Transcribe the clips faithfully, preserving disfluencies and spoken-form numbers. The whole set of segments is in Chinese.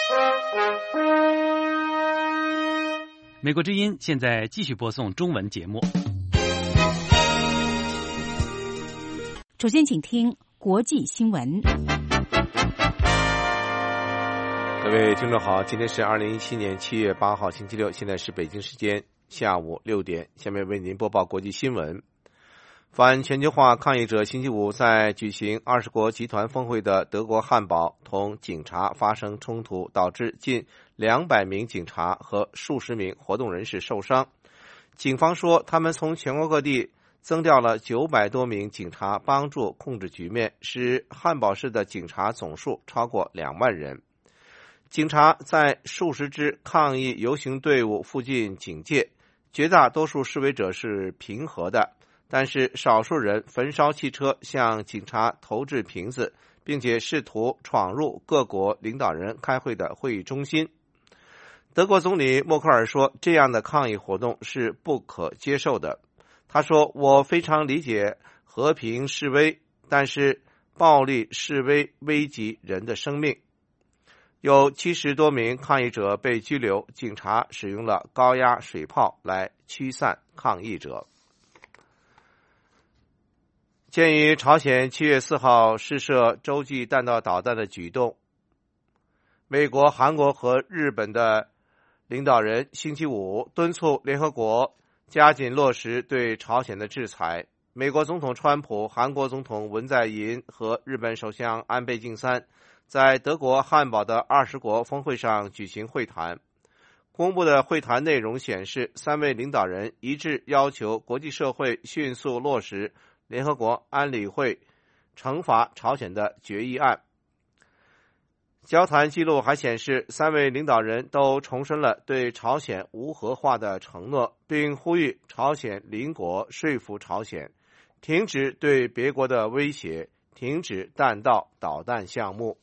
美国之音现在继续播送中文节目。 首先请听国际新闻。 各位听众好，今天是二零一七年七月八号星期六，现在是北京时间下午六点，下面为您播报国际新闻。反全球化抗议者星期五在举行二十国集团峰会的德国汉堡同警察发生冲突，导致近两百名警察和数十名活动人士受伤。警方说，他们从全国各地增调了九百多名警察帮助控制局面，使汉堡市的警察总数超过两万人。警察在数十支抗议游行队伍附近警戒，绝大多数示威者是平和的，但是少数人焚烧汽车向警察投掷瓶子，并且试图闯入各国领导人开会的会议中心。德国总理默克尔说，这样的抗议活动是不可接受的。他说，我非常理解和平示威，但是暴力示威危及人的生命。有七十多名抗议者被拘留，警察使用了高压水炮来驱散抗议者。鉴于朝鲜七月四号试射洲际弹道导弹的举动，美国、韩国和日本的领导人星期五敦促联合国加紧落实对朝鲜的制裁。美国总统川普、韩国总统文在寅和日本首相安倍晋三在德国汉堡的二十国峰会上举行会谈。公布的会谈内容显示，三位领导人一致要求国际社会迅速落实联合国安理会惩罚朝鲜的决议案。交谈记录还显示，三位领导人都重申了对朝鲜无核化的承诺，并呼吁朝鲜邻国说服朝鲜停止对别国的威胁，停止弹道导弹项目。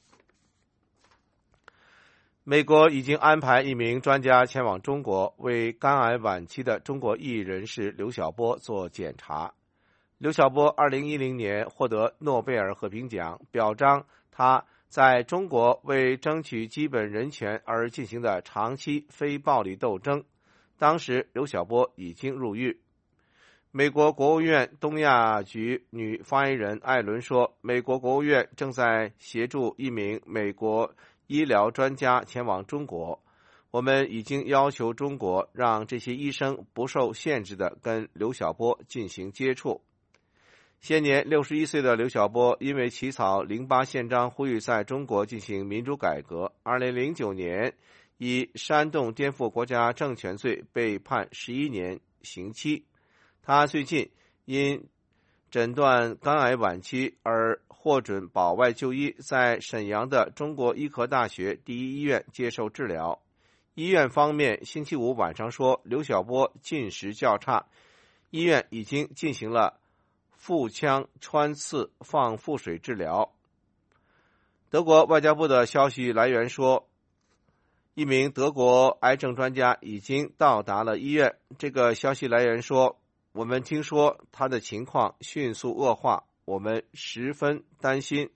美国已经安排一名专家前往中国，为肝癌晚期的中国异议人士刘晓波做检查。刘晓波二零一零年获得诺贝尔和平奖，表彰他在中国为争取基本人权而进行的长期非暴力斗争。当时刘晓波已经入狱。美国国务院东亚局女发言人艾伦说，美国国务院正在协助一名美国医疗专家前往中国，我们已经要求中国让这些医生不受限制地跟刘晓波进行接触。现年六十一岁的刘晓波因为起草零八宪章呼吁在中国进行民主改革，二零零九年以煽动颠覆国家政权罪被判十一年刑期。他最近因诊断肝癌晚期而获准保外就医，在沈阳的中国医科大学第一医院接受治疗。医院方面星期五晚上说，刘晓波进食较差，医院已经进行了腹腔穿刺放腹水治疗。德国外交部的消息来源说，一名德国癌症专家已经到达了医院。这个消息来源说，我们听说他的情况迅速恶化，我们十分担心。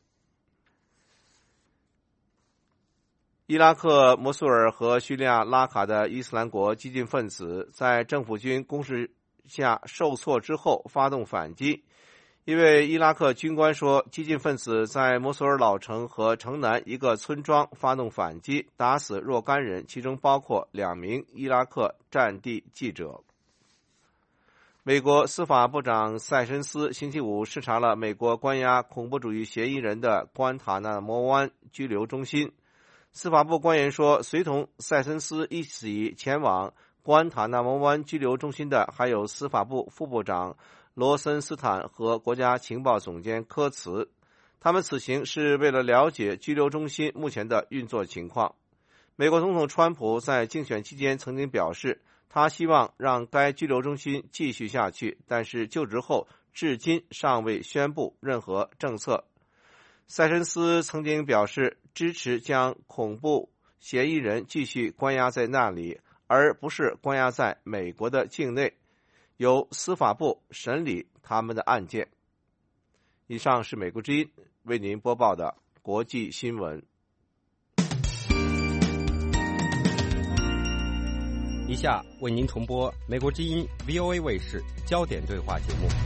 伊拉克摩苏尔和叙利亚拉卡的伊斯兰国激进分子在政府军攻势下受挫之后发动反击。一位伊拉克军官说，激进分子在摩苏尔老城和城南一个村庄发动反击，打死若干人，其中包括两名伊拉克战地记者。美国司法部长塞申斯星期五视察了美国关押恐怖主义嫌疑人的关塔那摩湾拘留中心。司法部官员说，随同塞申斯一起前往关塔那摩湾拘留中心的还有司法部副部长罗森斯坦和国家情报总监科茨。他们此行是为了了解拘留中心目前的运作情况。美国总统川普在竞选期间曾经表示，他希望让该拘留中心继续下去，但是就职后至今尚未宣布任何政策。塞申斯曾经表示支持将恐怖嫌疑人继续关押在那里，而不是关押在美国的境内，由司法部审理他们的案件。以上是美国之音为您播报的国际新闻。 以下为您重播美国之音 V O A 卫视焦点对话节目。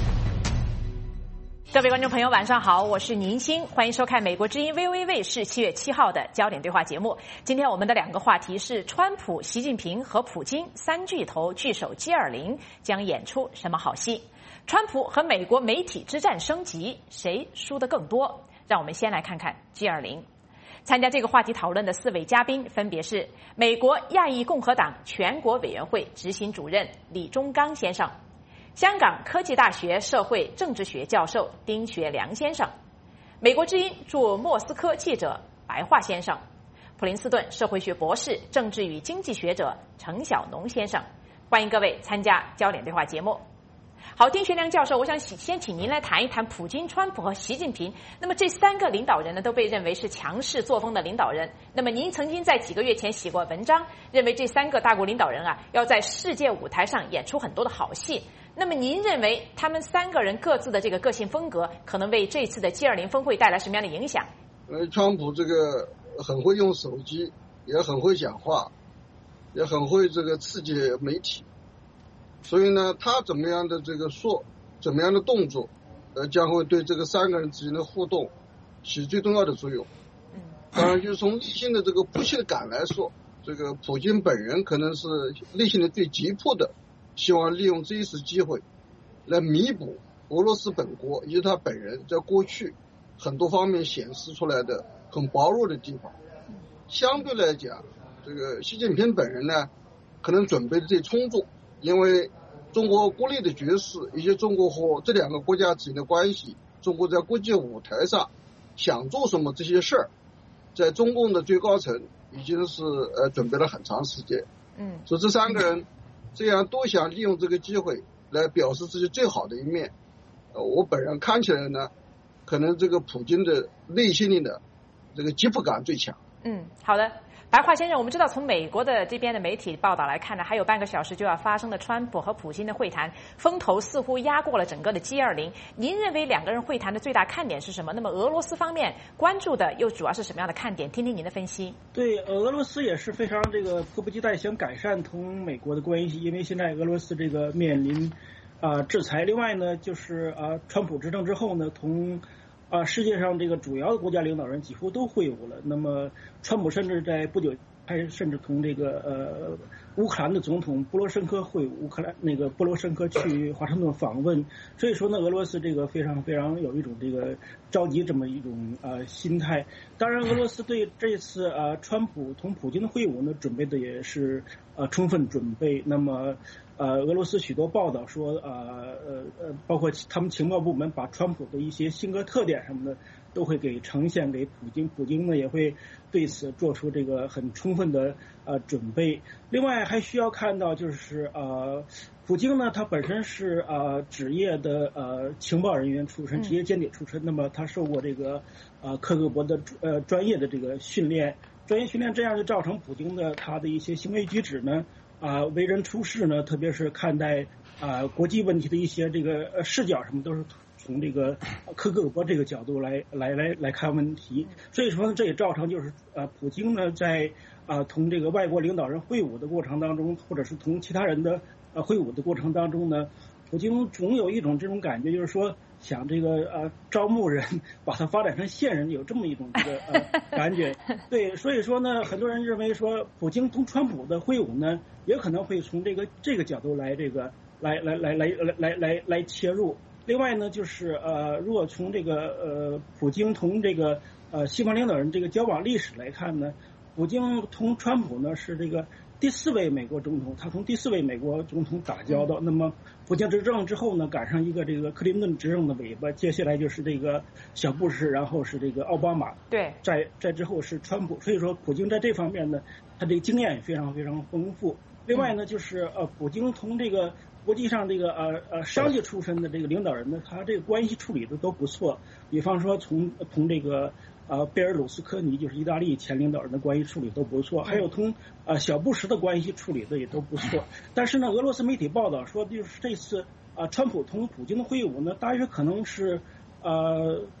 各位观众朋友，晚上好，我是宁欣，欢迎收看美国之音 V O A 卫视七月七号的焦点对话节目。今天我们的两个话题是川普、习近平和普京三巨头聚首 G 二十 将演出什么好戏？川普和美国媒体之战升级，谁输得更多？让我们先来看看 G 二十。参加这个话题讨论的四位嘉宾分别是美国亚裔共和党全国委员会执行主任李忠刚先生，香港科技大学社会政治学教授丁学良先生，美国之音驻莫斯科记者白桦先生，普林斯顿社会学博士、政治与经济学者程晓农先生。欢迎各位参加焦点对话节目。好，丁学良教授，我想先请您来谈一谈普京、川普和习近平。那么这三个领导人呢，都被认为是强势作风的领导人。那么您曾经在几个月前写过文章，认为这三个大国领导人啊，要在世界舞台上演出很多的好戏。那么您认为他们三个人各自的这个个性风格，可能为这次的 G 二十 峰会带来什么样的影响？ 呃，川普这个很会用手机，也很会讲话，也很会这个刺激媒体。所以呢，他怎么样的这个说，怎么样的动作，呃，将会对这个三个人之间的互动起最重要的作用。当然，就是从内心的这个不懈的感来说，这个普京本人可能是内心的最急迫的，希望利用这一次机会，来弥补俄罗斯本国以及他本人在过去很多方面显示出来的很薄弱的地方。相对来讲，这个习近平本人呢，可能准备的最充足。因为中国国内的局势以及中国和这两个国家之间的关系，中国在国际舞台上想做什么这些事儿，在中共的最高层已经是呃准备了很长时间。嗯，所以这三个人这样都想利用这个机会来表示自己最好的一面。呃，我本人看起来呢，可能这个普京的内心里的这个急迫感最强。 嗯，好的。白桦先生，我们知道从美国的这边的媒体报道来看呢，还有半个小时就要发生的川普和普京的会谈，风头似乎压过了整个的 G 二十。您认为两个人会谈的最大看点是什么？那么俄罗斯方面关注的又主要是什么样的看点？听听您的分析。 对，俄罗斯也是非常这个迫不及待想改善同美国的关系，因为现在俄罗斯这个面临啊、呃、制裁。另外呢，就是啊、呃、川普执政之后呢，同啊，世界上这个主要的国家领导人几乎都会晤了。那么，川普甚至在不久还甚至同这个呃乌克兰的总统波罗申科会晤，乌克兰那个波罗申科去华盛顿访问。所以说呢，俄罗斯这个非常非常有一种这个着急这么一种呃心态。当然，俄罗斯对这次呃川普同普京的会晤呢，准备的也是呃充分准备。那么。呃，俄罗斯许多报道说，呃呃呃，包括他们情报部门把川普的一些性格特点什么的都会给呈现给普京，普京呢也会对此做出这个很充分的呃准备。另外还需要看到就是呃，普京呢他本身是呃职业的呃情报人员出身，职业间谍出身，那么他受过这个呃克格勃的呃专业的这个训练，专业训练这样就造成普京的他的一些行为举止呢。啊、呃，为人处事呢，特别是看待啊、呃、国际问题的一些这个呃视角什么，都是从这个克格勃这个角度来来来来看问题。所以说呢，这也造成就是呃，普京呢在啊、呃、同这个外国领导人会晤的过程当中，或者是同其他人的呃会晤的过程当中呢，普京总有一种这种感觉，就是说想这个呃招募人，把它发展成线人，有这么一种这个呃感觉。对，所以说呢，很多人认为说普京同川普的会晤呢，也可能会从这个这个角度来这个来来来来来来来来切入。另外呢，就是呃，如果从这个呃普京同这个呃西方领导人这个交往历史来看呢，普京同川普呢是这个第四位美国总统，他同第四位美国总统打交道。那么普京执政之后呢，赶上一个这个克林顿执政的尾巴，接下来就是这个小布什，然后是这个奥巴马， 对， 在在之后是川普。所以说，普京在这方面呢，他这个经验也非常非常丰富。另外呢，就是呃，普京同这个国际上这个呃呃商界出身的这个领导人呢，他这个关系处理的都不错。比方说从同这个呃贝尔鲁斯科尼，就是意大利前领导人的关系处理都不错，还有同呃小布什的关系处理的也都不错。但是呢，俄罗斯媒体报道说，就是这次啊、呃、川普同普京的会晤呢，大约可能是呃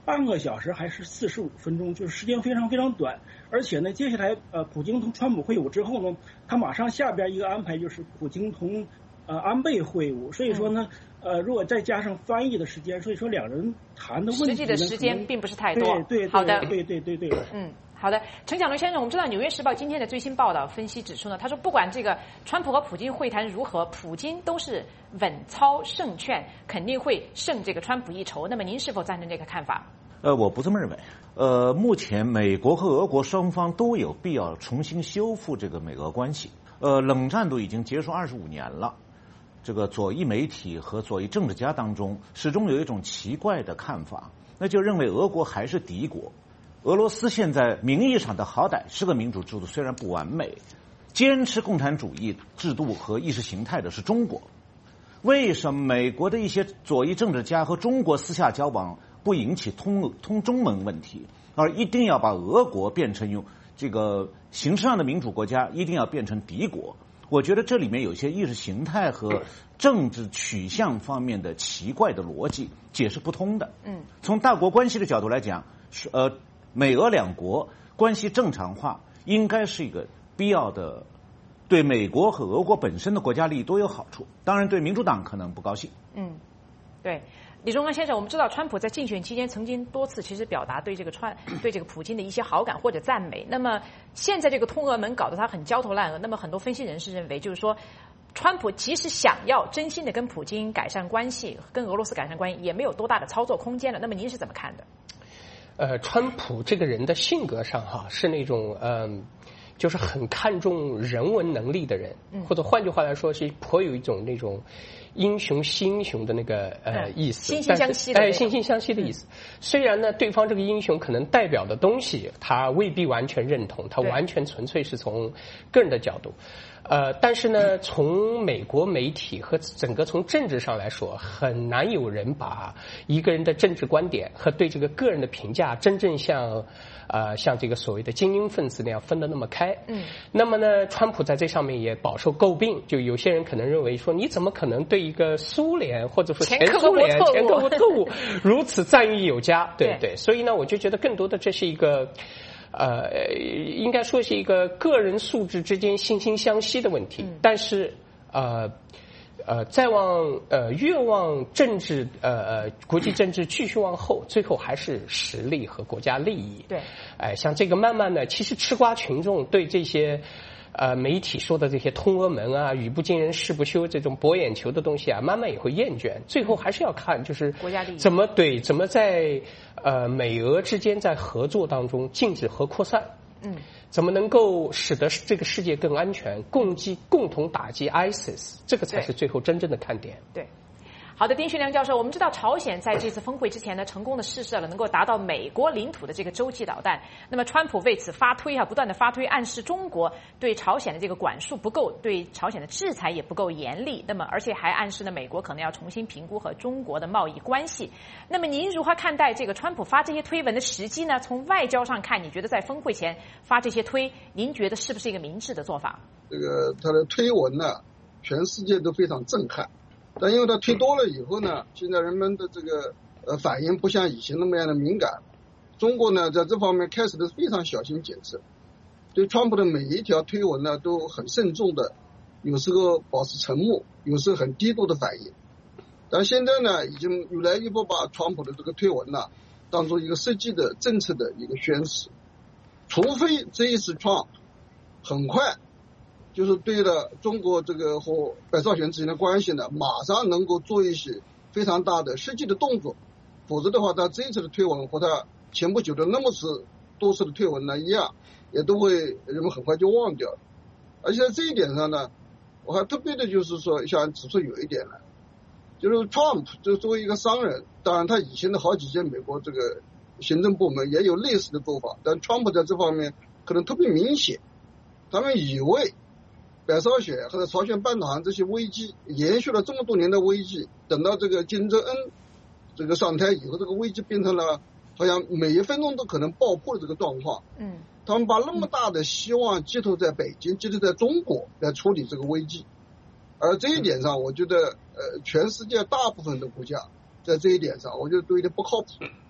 半个小时还是四十五分钟，就是时间非常非常短。而且呢，接下来呃，普京同川普会晤之后呢，他马上下边一个安排就是普京同呃安倍会晤。所以说呢，呃，如果再加上翻译的时间，所以说两人谈的问题实际的时间并不是太多。 对对， 好的， 对对对对对， 嗯。好的，陈小龙先生，我们知道《纽约时报》今天的最新报道分析指出呢，他说不管这个川普和普京会谈如何，普京都是稳操胜券，肯定会胜这个川普一筹。那么您是否赞成这个看法？ 呃，我不这么认为。呃，目前美国和俄国双方都有必要重新修复这个美俄关系。呃，冷战都已经结束二十五年了，这个左翼媒体和左翼政治家当中始终有一种奇怪的看法，那就认为俄国还是敌国。俄罗斯现在名义上的好歹是个民主制度，虽然不完美，坚持共产主义制度和意识形态的是中国。为什么美国的一些左翼政治家和中国私下交往不引起通通中门问题，而一定要把俄国变成用这个形式上的民主国家，一定要变成敌国？我觉得这里面有些意识形态和政治取向方面的奇怪的逻辑解释不通的。 嗯， 从大国关系的角度来讲，是呃。美俄两国关系正常化应该是一个必要的，对美国和俄国本身的国家利益都有好处。当然，对民主党可能不高兴。 嗯，对，李忠刚先生，我们知道川普在竞选期间曾经多次其实表达对这个川对这个普京的一些好感或者赞美。那么现在这个通俄门搞得他很焦头烂额。那么很多分析人士认为，就是说，川普即使想要真心的跟普京改善关系，跟俄罗斯改善关系，也没有多大的操作空间了。那么您是怎么看的？ 呃，川普这个人的性格上哈是那种嗯、呃，就是很看重人文能力的人，嗯、或者换句话来说是颇有一种那种英雄惜英雄的那个呃、嗯、意思， 惺惺相惜的， 哎，惺惺相惜的意思。嗯、虽然呢，对方这个英雄可能代表的东西他未必完全认同，他完全纯粹是从个人的角度。呃，但是呢，从美国媒体和整个从政治上来说，很难有人把一个人的政治观点和对这个个人的评价真正像呃像这个所谓的精英分子那样分得那么开。嗯。那么呢，川普在这上面也饱受诟病，就有些人可能认为说，你怎么可能对一个苏联或者说前苏联前科国特务如此赞誉有加？对对。所以呢，我就觉得更多的这是一个。呃，应该说是一个个人素质之间惺惺相惜的问题，嗯、但是呃呃，再往呃越往政治呃呃国际政治继续往后，最后还是实力和国家利益。 对， 哎、呃，像这个慢慢的，其实吃瓜群众对这些。呃，媒体说的这些通俄门啊、语不惊人誓不休这种博眼球的东西啊，慢慢也会厌倦。最后还是要看就是国家利益怎么对，怎么在呃美俄之间在合作当中禁止核扩散，嗯，怎么能够使得这个世界更安全，共击共同打击 ISIS， 这个才是最后真正的看点。 对。好的，丁旭良教授，我们知道朝鲜在这次峰会之前呢，成功的试射了能够达到美国领土的这个洲际导弹。那么，川普为此发推啊，不断的发推，暗示中国对朝鲜的这个管束不够，对朝鲜的制裁也不够严厉。那么，而且还暗示呢，美国可能要重新评估和中国的贸易关系。那么，您如何看待这个川普发这些推文的时机呢？从外交上看，你觉得在峰会前发这些推，您觉得是不是一个明智的做法？ 这个他的推文呢，全世界都非常震撼。但因为他推多了以后呢，现在人们的这个呃反应不像以前那么样的敏感。中国呢在这方面开始的非常小心谨慎，对川普的每一条推文呢都很慎重的，有时候保持沉默，有时候很低度的反应。但现在呢，已经越来越不把川普的这个推文呢当做一个实际的政策的一个宣示，除非这一次川普很快。就是对了中国这个和白少选之间的关系呢，马上能够做一些非常大的实际的动作，否则的话，他这一次的推文和他前不久的那么次多次的推文呢一样，也都会人们很快就忘掉了。而且在这一点上呢，我还特别的就是说想指出有一点来，就是 Trump 就作为一个商人，当然他以前的好几届美国这个行政部门也有类似的做法，但 Trump 在这方面可能特别明显，他们以为。白少选或者朝鲜半岛上这些危机延续了这么多年的危机，等到这个金正恩这个上台以后，这个危机变成了好像每一分钟都可能爆破的这个状况。嗯，他们把那么大的希望寄托在北京，寄托在中国来处理这个危机，而这一点上，我觉得呃，全世界大部分的国家在这一点上，我觉得都有点不靠谱。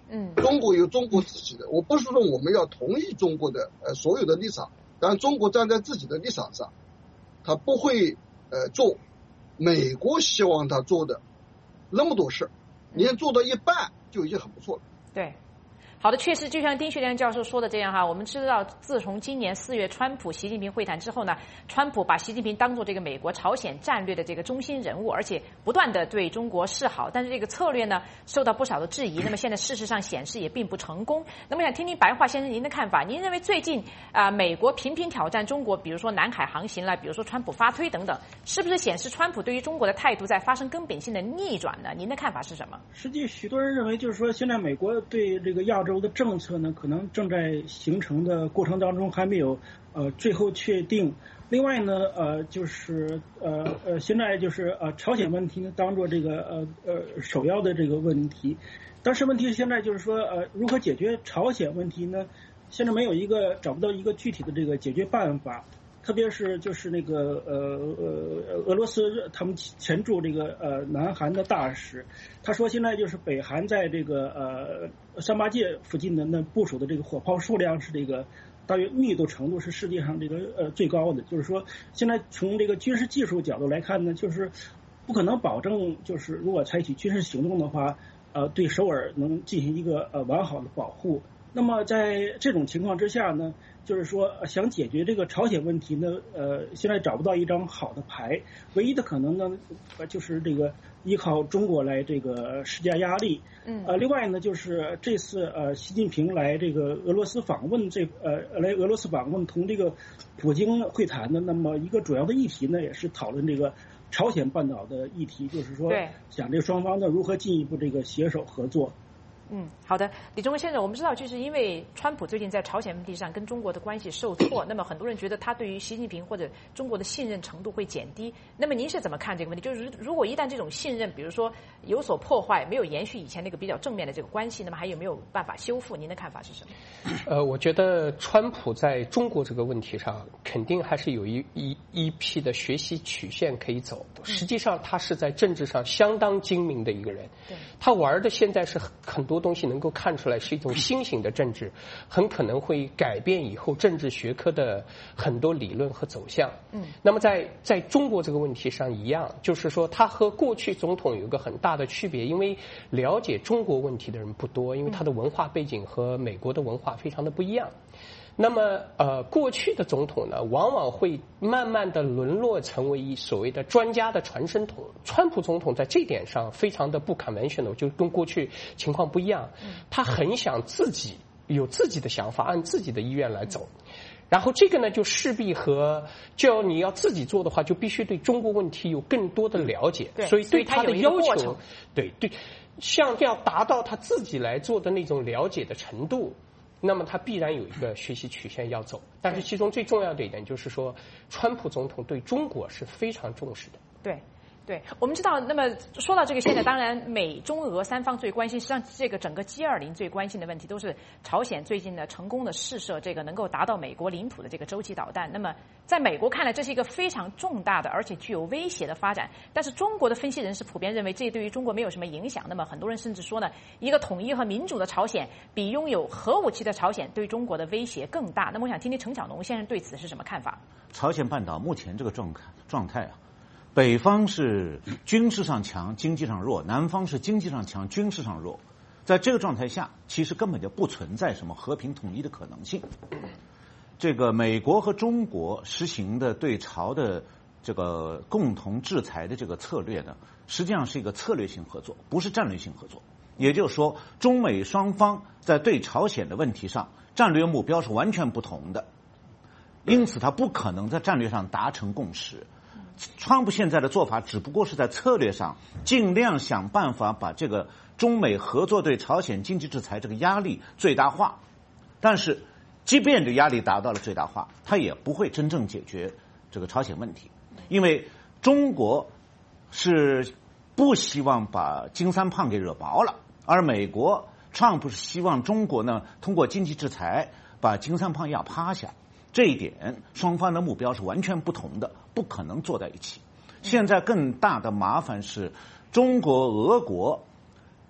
嗯， 中国有中国自己的，我不是说我们要同意中国的呃所有的立场，但中国站在自己的立场上，他不会呃做美国希望他做的那么多事，连做到一半就已经很不错了。 对。好的，确实就像丁学良教授说的这样哈，我们知道自从今年四月川普习近平会谈之后呢，川普把习近平当作这个美国朝鲜战略的这个中心人物，而且不断的对中国示好，但是这个策略呢受到不少的质疑，那么现在事实上显示也并不成功。那么想听听白话先生您的看法，您认为最近啊、呃、美国频频挑战中国，比如说南海航行了，比如说川普发推等等，是不是显示川普对于中国的态度在发生根本性的逆转呢？您的看法是什么？ 实际许多人认为，就是说现在美国对这个亚洲的政策呢，可能正在形成的过程当中还没有呃最后确定。另外呢，呃，就是呃呃，现在就是呃朝鲜问题呢，当做这个呃呃首要的这个问题。但是问题现在就是说，呃，如何解决朝鲜问题呢？现在没有一个找不到一个具体的这个解决办法。特别是就是那个呃呃俄罗斯他们前驻这个呃南韩的大使，他说现在就是北韩在这个呃三八界附近的那部署的这个火炮数量是这个大约密度程度是世界上这个呃最高的，就是说现在从这个军事技术角度来看呢，就是不可能保证就是如果采取军事行动的话，呃对首尔能进行一个呃完好的保护。那么在这种情况之下呢，就是说想解决这个朝鲜问题呢，呃，现在找不到一张好的牌，唯一的可能呢，呃，就是这个依靠中国来这个施加压力。嗯。呃，另外呢，就是这次呃，习近平来这个俄罗斯访问这呃来俄罗斯访问同这个普京会谈的，那么一个主要的议题呢，也是讨论这个朝鲜半岛的议题，就是说想这双方呢如何进一步这个携手合作。 嗯，好的，李忠文先生，我们知道，就是因为川普最近在朝鲜问题上跟中国的关系受挫，那么很多人觉得他对于习近平或者中国的信任程度会减低。那么您是怎么看这个问题？就是如果一旦这种信任，比如说有所破坏，没有延续以前那个比较正面的这个关系，那么还有没有办法修复？您的看法是什么？ 呃，我觉得川普在中国这个问题上，肯定还是有一一一批的学习曲线可以走。实际上，他是在政治上相当精明的一个人。对，他玩的现在是很多东西能够看出来是一种新型的政治，很可能会改变以后政治学科的很多理论和走向。嗯，那么在在中国这个问题上一样，就是说他和过去总统有一个很大的区别，因为了解中国问题的人不多，因为他的文化背景和美国的文化非常的不一样。那么，呃，过去的总统呢，往往会慢慢的沦落成为一所谓的专家的传声筒。川普总统在这点上非常的不 conventional， 就跟过去情况不一样。他很想自己有自己的想法，按自己的意愿来走。然后这个呢，就势必和就你要自己做的话，就必须对中国问题有更多的了解。所以对他的要求，对对，像这样达到他自己来做的那种了解的程度。那么他必然有一个学习曲线要走，但是其中最重要的一点就是说，川普总统对中国是非常重视的。 对。对，我们知道，那么说到这个，现在当然美中俄三方最关心，实际上这个整个 G 二十 最关心的问题都是朝鲜最近呢成功的试射这个能够达到美国领土的这个洲际导弹。那么在美国看来，这是一个非常重大的而且具有威胁的发展。但是中国的分析人士普遍认为，这对于中国没有什么影响。那么很多人甚至说呢，一个统一和民主的朝鲜比拥有核武器的朝鲜对中国的威胁更大。那么我想听听程晓农先生对此是什么看法？ 朝鲜半岛目前这个状状态啊。北方是军事上强，经济上弱；南方是经济上强，军事上弱。在这个状态下，其实根本就不存在什么和平统一的可能性。这个美国和中国实行的对朝的这个共同制裁的这个策略呢，实际上是一个策略性合作，不是战略性合作。也就是说，中美双方在对朝鲜的问题上，战略目标是完全不同的，因此它不可能在战略上达成共识。川普现在的做法只不过是在策略上尽量想办法把这个中美合作对朝鲜经济制裁这个压力最大化，但是即便这压力达到了最大化，它也不会真正解决这个朝鲜问题，因为中国是不希望把金三胖给惹毛了，而美国川普是希望中国呢通过经济制裁把金三胖压趴下。这一点双方的目标是完全不同的，不可能坐在一起。现在更大的麻烦是中国俄国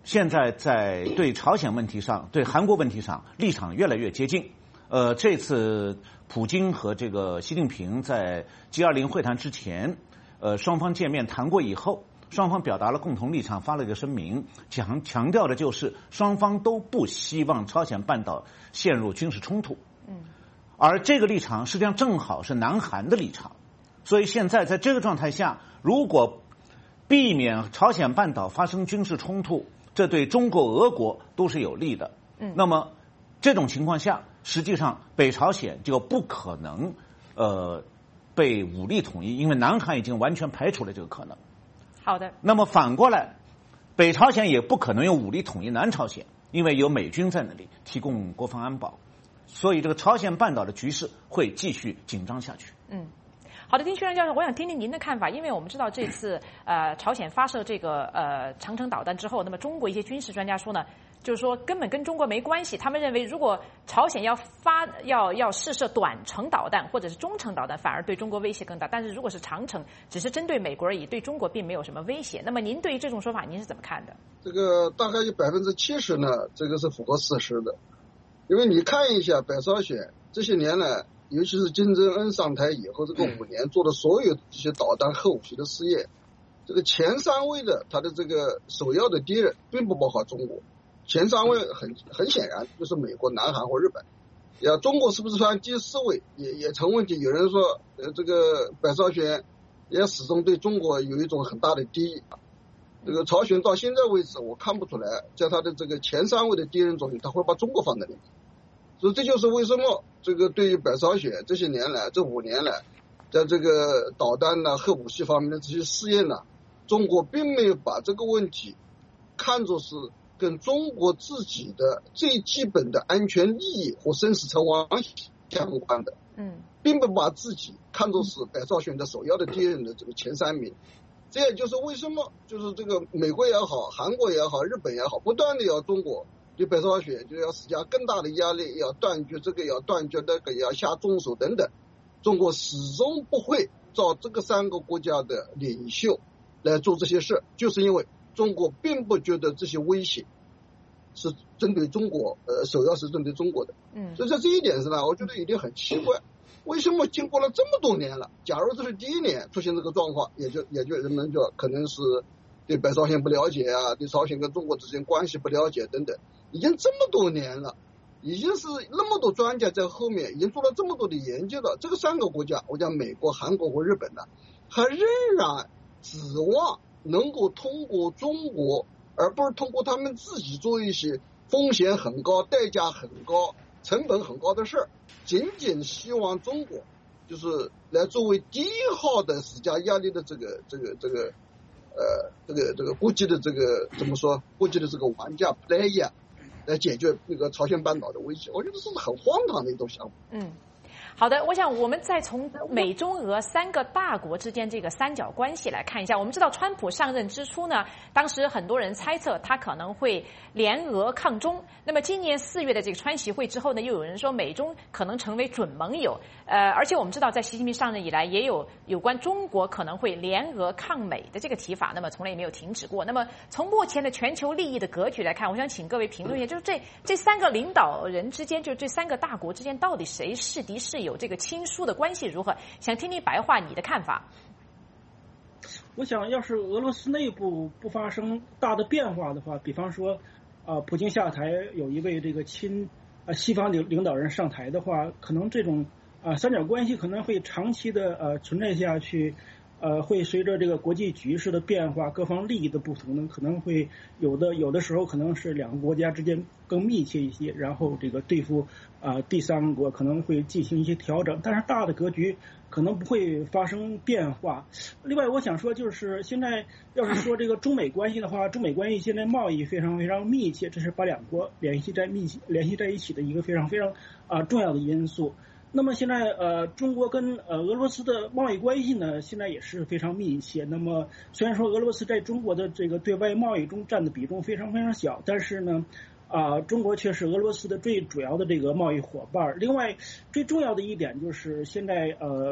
现在在对朝鲜问题上、对韩国问题上立场越来越接近。呃，这次普京和这个习近平在 G 二十 会谈之前，呃，双方见面谈过以后，双方表达了共同立场，发了一个声明，强强调的就是双方都不希望朝鲜半岛陷入军事冲突。嗯，而这个立场实际上正好是南韩的立场，所以现在在这个状态下，如果避免朝鲜半岛发生军事冲突，这对中国、俄国都是有利的。嗯，那么这种情况下，实际上北朝鲜就不可能呃被武力统一，因为南韩已经完全排除了这个可能。 好的。 那么反过来，北朝鲜也不可能用武力统一南朝鲜，因为有美军在那里提供国防安保，所以这个朝鲜半岛的局势会继续紧张下去。 嗯。好的，丁薛良教授，我想听听您的看法，因为我们知道这次呃朝鲜发射这个呃长程导弹之后，那么中国一些军事专家说呢，就是说根本跟中国没关系，他们认为如果朝鲜要发要要试射短程导弹或者是中程导弹，反而对中国威胁更大，但是如果是长程，只是针对美国而已，对中国并没有什么威胁。那么您对于这种说法您是怎么看的？ 这个大概有百分之七十呢，这个是符合事实的，因为你看一下北朝鲜这些年来，尤其是金正恩上台以后，这个五年做的所有这些导弹核武器的试验，这个前三位的他的这个首要的敌人并不包括中国，前三位很很显然就是美国、南韩或日本。呀，中国是不是排第四位也也成问题。有人说，呃，这个北朝鲜也始终对中国有一种很大的敌意。这个朝鲜到现在为止，我看不出来，在他的这个前三位的敌人中，他会把中国放在里面。所以这就是为什么这个对于北朝鲜这些年来这五年来在这个导弹呢、核武器方面的这些试验呢，中国并没有把这个问题看作是跟中国自己的最基本的安全利益或生死存亡相关的，嗯，并不把自己看作是北朝鲜的首要的敌人的这个前三名。这也就是为什么就是这个美国也好、韩国也好、日本也好，不断的要中国对北朝鲜就要施加更大的压力，要断绝这个，要断绝那个，要下重手等等。中国始终不会照这个三个国家的领袖来做这些事，就是因为中国并不觉得这些威胁是针对中国，呃，首要是针对中国的。嗯，所以在这一点上呢，我觉得有点很奇怪，为什么经过了这么多年了，假如这是第一年出现这个状况，也就也就人们就可能是对北朝鲜不了解啊，对朝鲜跟中国之间关系不了解等等。已经这么多年了，已经是那么多专家在后面已经做了这么多的研究了。这个三个国家，我讲美国、韩国和日本呢，还仍然指望能够通过中国，而不是通过他们自己做一些风险很高、代价很高、成本很高的事儿，仅仅希望中国就是来作为第一号的施加压力的这个这个这个呃这个这个国际的这个怎么说？国际的这个玩家 player。来解决那个朝鲜半岛的危机，我觉得是很荒唐的一种想法。 嗯，好的，我想我们再从美中俄三个大国之间这个三角关系来看一下。我们知道，川普上任之初呢，当时很多人猜测他可能会联俄抗中。那么今年四月的这个川习会之后呢，又有人说美中可能成为准盟友。呃，而且我们知道，在习近平上任以来，也有有关中国可能会联俄抗美的这个提法，那么从来也没有停止过。那么从目前的全球利益的格局来看，我想请各位评论一下，就是这这三个领导人之间，就是这三个大国之间，到底谁是敌是友？这个亲疏的关系如何？想听听白话你的看法。 我想，要是俄罗斯内部不发生大的变化的话，比方说，啊、呃，普京下台，有一位这个亲啊、呃、西方领领导人上台的话，可能这种啊、呃、三角关系可能会长期的呃存在下去。呃，会随着这个国际局势的变化，各方利益的不同呢，可能会有的有的时候可能是两个国家之间更密切一些，然后这个对付啊、呃、第三国可能会进行一些调整，但是大的格局可能不会发生变化。另外，我想说就是现在要是说这个中美关系的话，中美关系现在贸易非常非常密切，这是把两国联系在密联系在一起的一个非常非常啊、呃、重要的因素。那么现在呃，中国跟呃俄罗斯的贸易关系呢，现在也是非常密切。那么虽然说俄罗斯在中国的这个对外贸易中占的比重非常非常小，但是呢，啊、呃，中国却是俄罗斯的最主要的这个贸易伙伴。另外，最重要的一点就是现在呃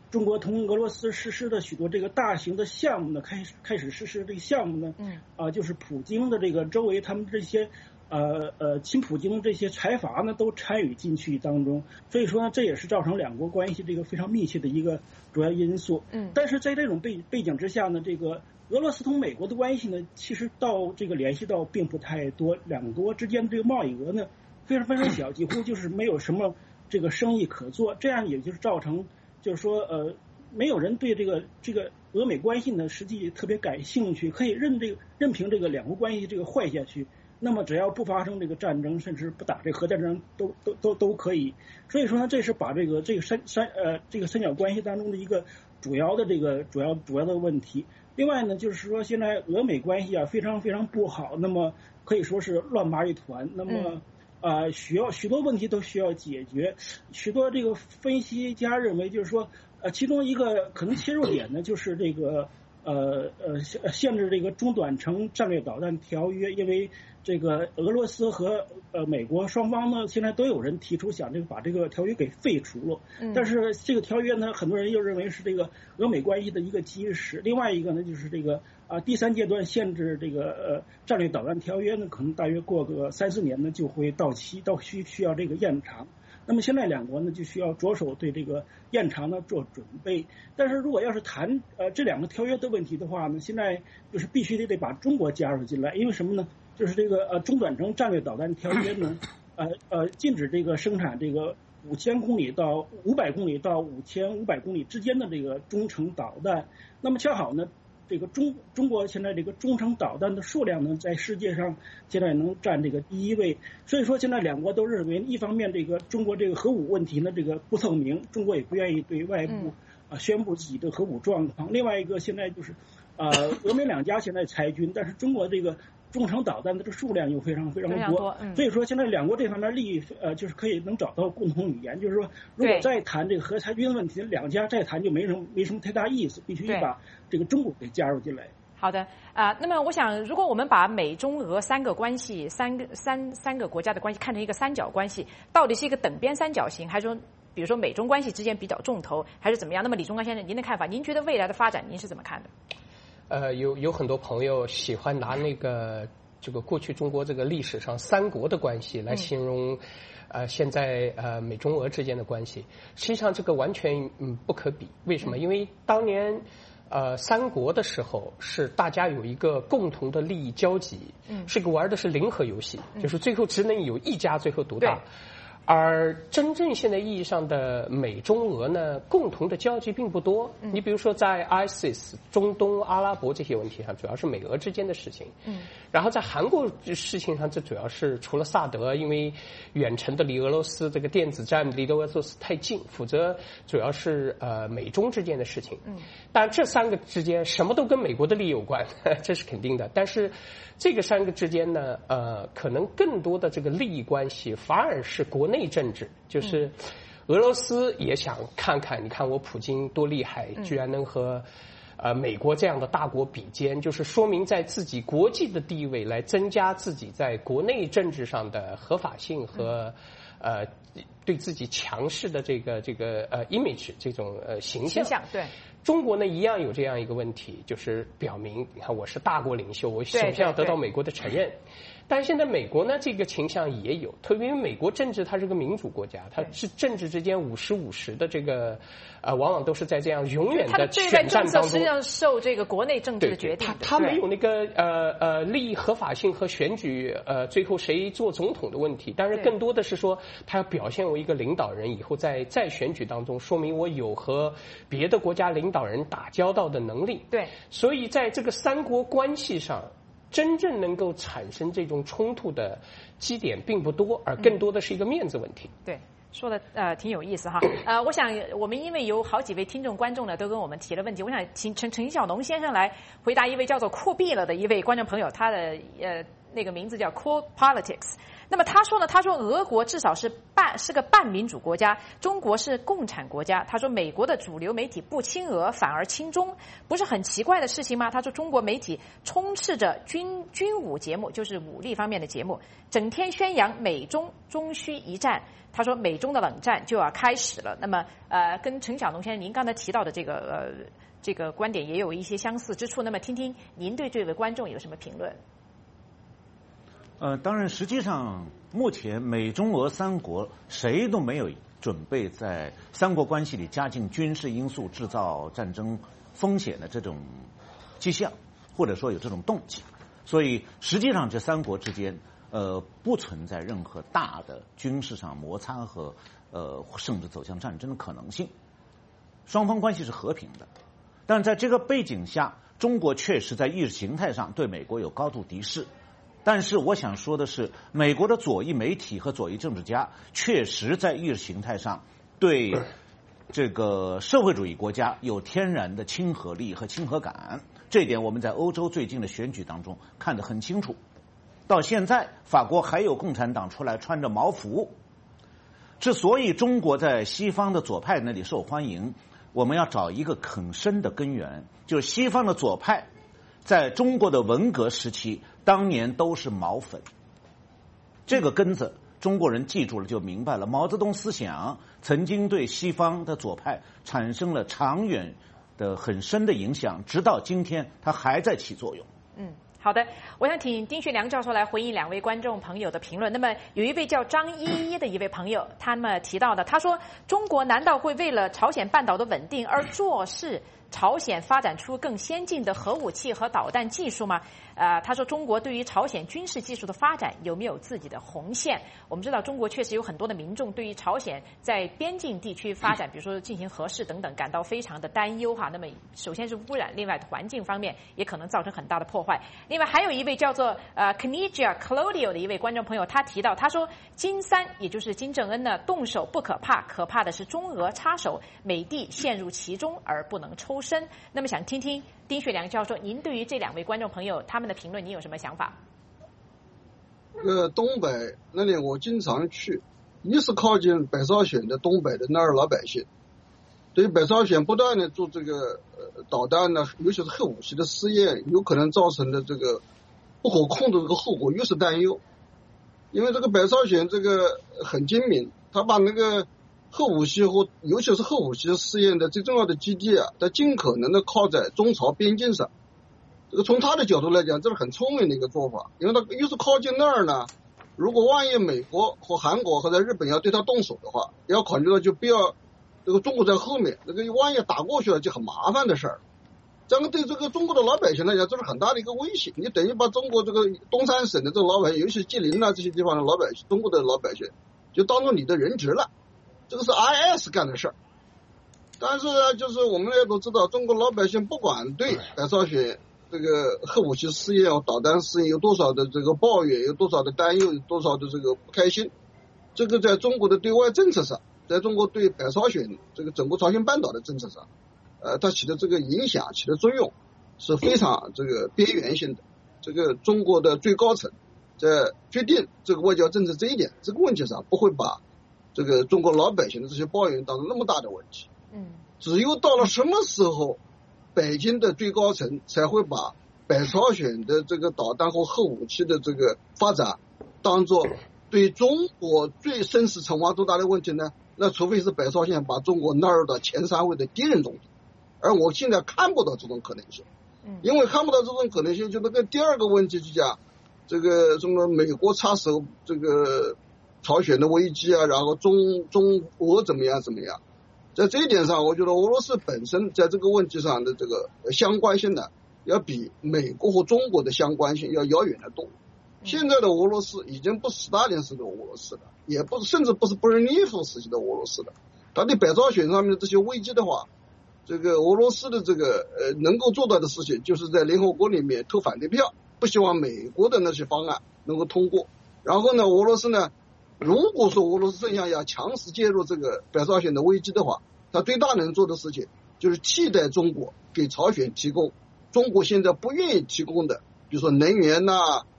中国同俄罗斯实施的许多这个大型的项目呢，开始开始实施这个项目呢，嗯，啊、呃，就是普京的这个周围他们这些。呃呃，亲普京这些财阀呢都参与进去当中，所以说呢，这也是造成两国关系这个非常密切的一个主要因素。嗯，但是在这种背背景之下呢，这个俄罗斯同美国的关系呢，其实到这个联系到并不太多，两国之间的这个贸易额呢非常非常小，几乎就是没有什么这个生意可做，这样也就是造成就是说呃，没有人对这个这个俄美关系呢实际特别感兴趣，可以任这个任凭这个两国关系这个坏下去。那么只要不发生这个战争，甚至不打这个核战争，都都都都可以。所以说呢，这是把这个这个三三呃这个三角关系当中的一个主要的这个主要主要的问题。另外呢，就是说现在俄美关系啊非常非常不好，那么可以说是乱麻一团。那么啊、呃，需要许多问题都需要解决。许多这个分析家认为，就是说呃，其中一个可能切入点呢，就是这个。呃呃，限制这个中短程战略导弹条约，因为这个俄罗斯和呃美国双方呢，现在都有人提出想这个把这个条约给废除了。嗯、但是这个条约呢，很多人又认为是这个俄美关系的一个基石。另外一个呢，就是这个啊、呃、第三阶段限制这个呃战略导弹条约呢，可能大约过个三四年呢就会到期，到需需要这个延长。那么现在两国呢就需要着手对这个延长呢做准备，但是如果要是谈呃这两个条约的问题的话呢，现在就是必须得得把中国加入进来，因为什么呢？就是这个呃中短程战略导弹条约呢，呃呃禁止这个生产这个五千公里到五百公里到五千五百公里之间的这个中程导弹，那么恰好呢。这个中中国现在这个中程导弹的数量呢，在世界上现在能占这个第一位，所以说现在两国都认为，一方面这个中国这个核武问题呢，这个不透明，中国也不愿意对外部啊宣布自己的核武状况。另外一个现在就是，呃，俄美两家现在裁军，但是中国这个中程导弹的这数量又非常非常多，多嗯、所以说现在两国这方面利益呃就是可以能找到共同语言，就是说如果再谈这个核裁军问题，两家再谈就没什么没什么太大意思，必须把这个中国给加入进来。 好的啊、呃，那么我想，如果我们把美中俄三个关系、三个三三个国家的关系看成一个三角关系，到底是一个等边三角形，还是说，比如说美中关系之间比较重头，还是怎么样？那么李忠刚先生，您的看法，您觉得未来的发展，您是怎么看的？ 呃，有有很多朋友喜欢拿那个这个过去中国这个历史上三国的关系来形容，嗯、呃，现在呃美中俄之间的关系。实际上这个完全嗯不可比。为什么？因为当年呃三国的时候是大家有一个共同的利益交集，嗯，是个玩的是零和游戏，嗯、就是最后只能有一家最后独大。而真正现在意义上的美中俄呢，共同的交集并不多。嗯、你比如说在 I S I S 中东阿拉伯这些问题上，主要是美俄之间的事情。嗯，然后在韩国事情上，这主要是除了萨德，因为远程的离俄罗斯这个电子战离得俄罗斯太近，否则主要是呃美中之间的事情。嗯，但这三个之间什么都跟美国的利益有关，这是肯定的。但是这个三个之间呢，呃，可能更多的这个利益关系反而是国内政治，就是俄罗斯也想看看，你看我普京多厉害，居然能和呃美国这样的大国比肩，就是说明在自己国际的地位来增加自己在国内政治上的合法性和呃对自己强势的这个这个呃 image 这种呃形象。 形象对。 中国呢一样有这样一个问题，就是表明你看我是大国领袖，我首先要得到美国的承认。但是现在美国呢这个倾向也有，特别因为美国政治它是个民主国家，它是政治之间五十五十的这个呃往往都是在这样永远的选战当中， 实际上受这个国内政治的决定的。 它它没有那个呃呃利益合法性和选举呃最后谁做总统的问题，但是更多的是说它要表现为一个领导人，以后在在选举当中说明我有和别的国家领导人打交道的能力。 对， 所以在这个三国关系上，真正能够产生这种冲突的基点并不多，而更多的是一个面子问题。 嗯、对。说的呃挺有意思哈，呃，我想我们因为有好几位听众观众呢都跟我们提了问题，我想请陈陈小农先生来回答一位叫做酷毙了的一位观众朋友他的呃那个名字叫 Cool Politics。那么他说呢，他说俄国至少是半是个半民主国家，中国是共产国家。他说美国的主流媒体不亲俄反而亲中，不是很奇怪的事情吗？他说中国媒体充斥着军军武节目，就是武力方面的节目，整天宣扬美中终须一战。他说美中的冷战就要开始了。那么呃，跟陈晓农先生您刚才提到的这个呃这个观点也有一些相似之处。那么听听您对这位观众有什么评论？ 呃，当然，实际上目前美中俄三国谁都没有准备在三国关系里加进军事因素、制造战争风险的这种迹象，或者说有这种动机。所以，实际上这三国之间，呃，不存在任何大的军事上摩擦和呃甚至走向战争的可能性。双方关系是和平的，但在这个背景下，中国确实在意识形态上对美国有高度敌视。但是我想说的是，美国的左翼媒体和左翼政治家确实在意识形态上对这个社会主义国家有天然的亲和力和亲和感，这一点我们在欧洲最近的选举当中看得很清楚。到现在，法国还有共产党出来穿着毛服。之所以中国在西方的左派那里受欢迎，我们要找一个很深的根源，就是西方的左派在中国的文革时期当年都是毛粉。这个根子中国人记住了就明白了，毛泽东思想曾经对西方的左派产生了长远的很深的影响，直到今天它还在起作用。 嗯，好的，我想请丁学良教授来回应两位观众朋友的评论。那么有一位叫张依依的一位朋友，他们提到的，他说中国难道会为了朝鲜半岛的稳定而坐视朝鲜发展出更先进的核武器和导弹技术吗？呃，他说中国对于朝鲜军事技术的发展有没有自己的红线？我们知道中国确实有很多的民众对于朝鲜在边境地区发展，比如说进行核试等等，感到非常的担忧哈。那么首先是污染，另外环境方面也可能造成很大的破坏。另外还有一位叫做呃 Kenigia Claudio 的一位观众朋友，他提到，他说金三也就是金正恩呢动手不可怕，可怕的是中俄插手，美帝陷入其中而不能抽身。那么想听听丁学良教授，您对于这两位观众朋友他们的评论，您有什么想法？ 呃，东北那里我经常去，一是靠近北朝鲜的东北的那儿老百姓，对于北朝鲜不断的做这个呃导弹呢，尤其是核武器的试验，有可能造成的这个不可控的这个后果，越是担忧。因为这个北朝鲜这个很精明，他把那个核武器或尤其是核武器试验的最重要的基地啊，它尽可能的靠在中朝边境上。这个从他的角度来讲，这是很聪明的一个做法，因为他越是靠近那儿呢，如果万一美国和韩国和在日本要对他动手的话，要考虑到就不要这个中国在后面，这个万一打过去了就很麻烦的事儿。这样对这个中国的老百姓来讲，这是很大的一个威胁。你等于把中国这个东三省的这个老百姓，尤其是吉林啊这些地方的老百姓，中国的老百姓，就当做你的人质了。这个是 I S 干的事儿。但是呢，就是我们也都知道，中国老百姓不管对北朝鲜这个核武器试验、导弹试验有多少的这个抱怨，有多少的担忧，有多少的这个不开心，这个在中国的对外政策上，在中国对北朝鲜这个整个朝鲜半岛的政策上，呃，它起的这个影响、起的作用是非常这个边缘性的。这个中国的最高层在决定这个外交政策这一点这个问题上，不会把这个中国老百姓的这些抱怨当成那么大的问题。 嗯， 只有到了什么时候，北京的最高层才会把北朝鲜的这个导弹或核武器的这个发展当作对中国最生死存亡重大的问题呢？那除非是北朝鲜把中国纳入到前三位的敌人中间，而我现在看不到这种可能性。因为看不到这种可能性，就那个第二个问题就讲这个什么美国插手这个朝鲜的危机啊，然后中中俄怎么样怎么样。在这一点上，我觉得俄罗斯本身在这个问题上的这个相关性呢，要比美国和中国的相关性要遥远得多。现在的俄罗斯已经不是斯大林时的俄罗斯了，也不甚至不是布尔涅夫时期的俄罗斯了。他对北朝鲜上面的这些危机的话，这个俄罗斯的这个呃能够做到的事情，就是在联合国里面投反对票，不希望美国的那些方案能够通过。然后呢，俄罗斯呢，如果说俄罗斯真想要强势介入这个北朝鲜的危机的话，他最大能做的事情就是替代中国给朝鲜提供中国现在不愿意提供的，比如说能源呐、啊、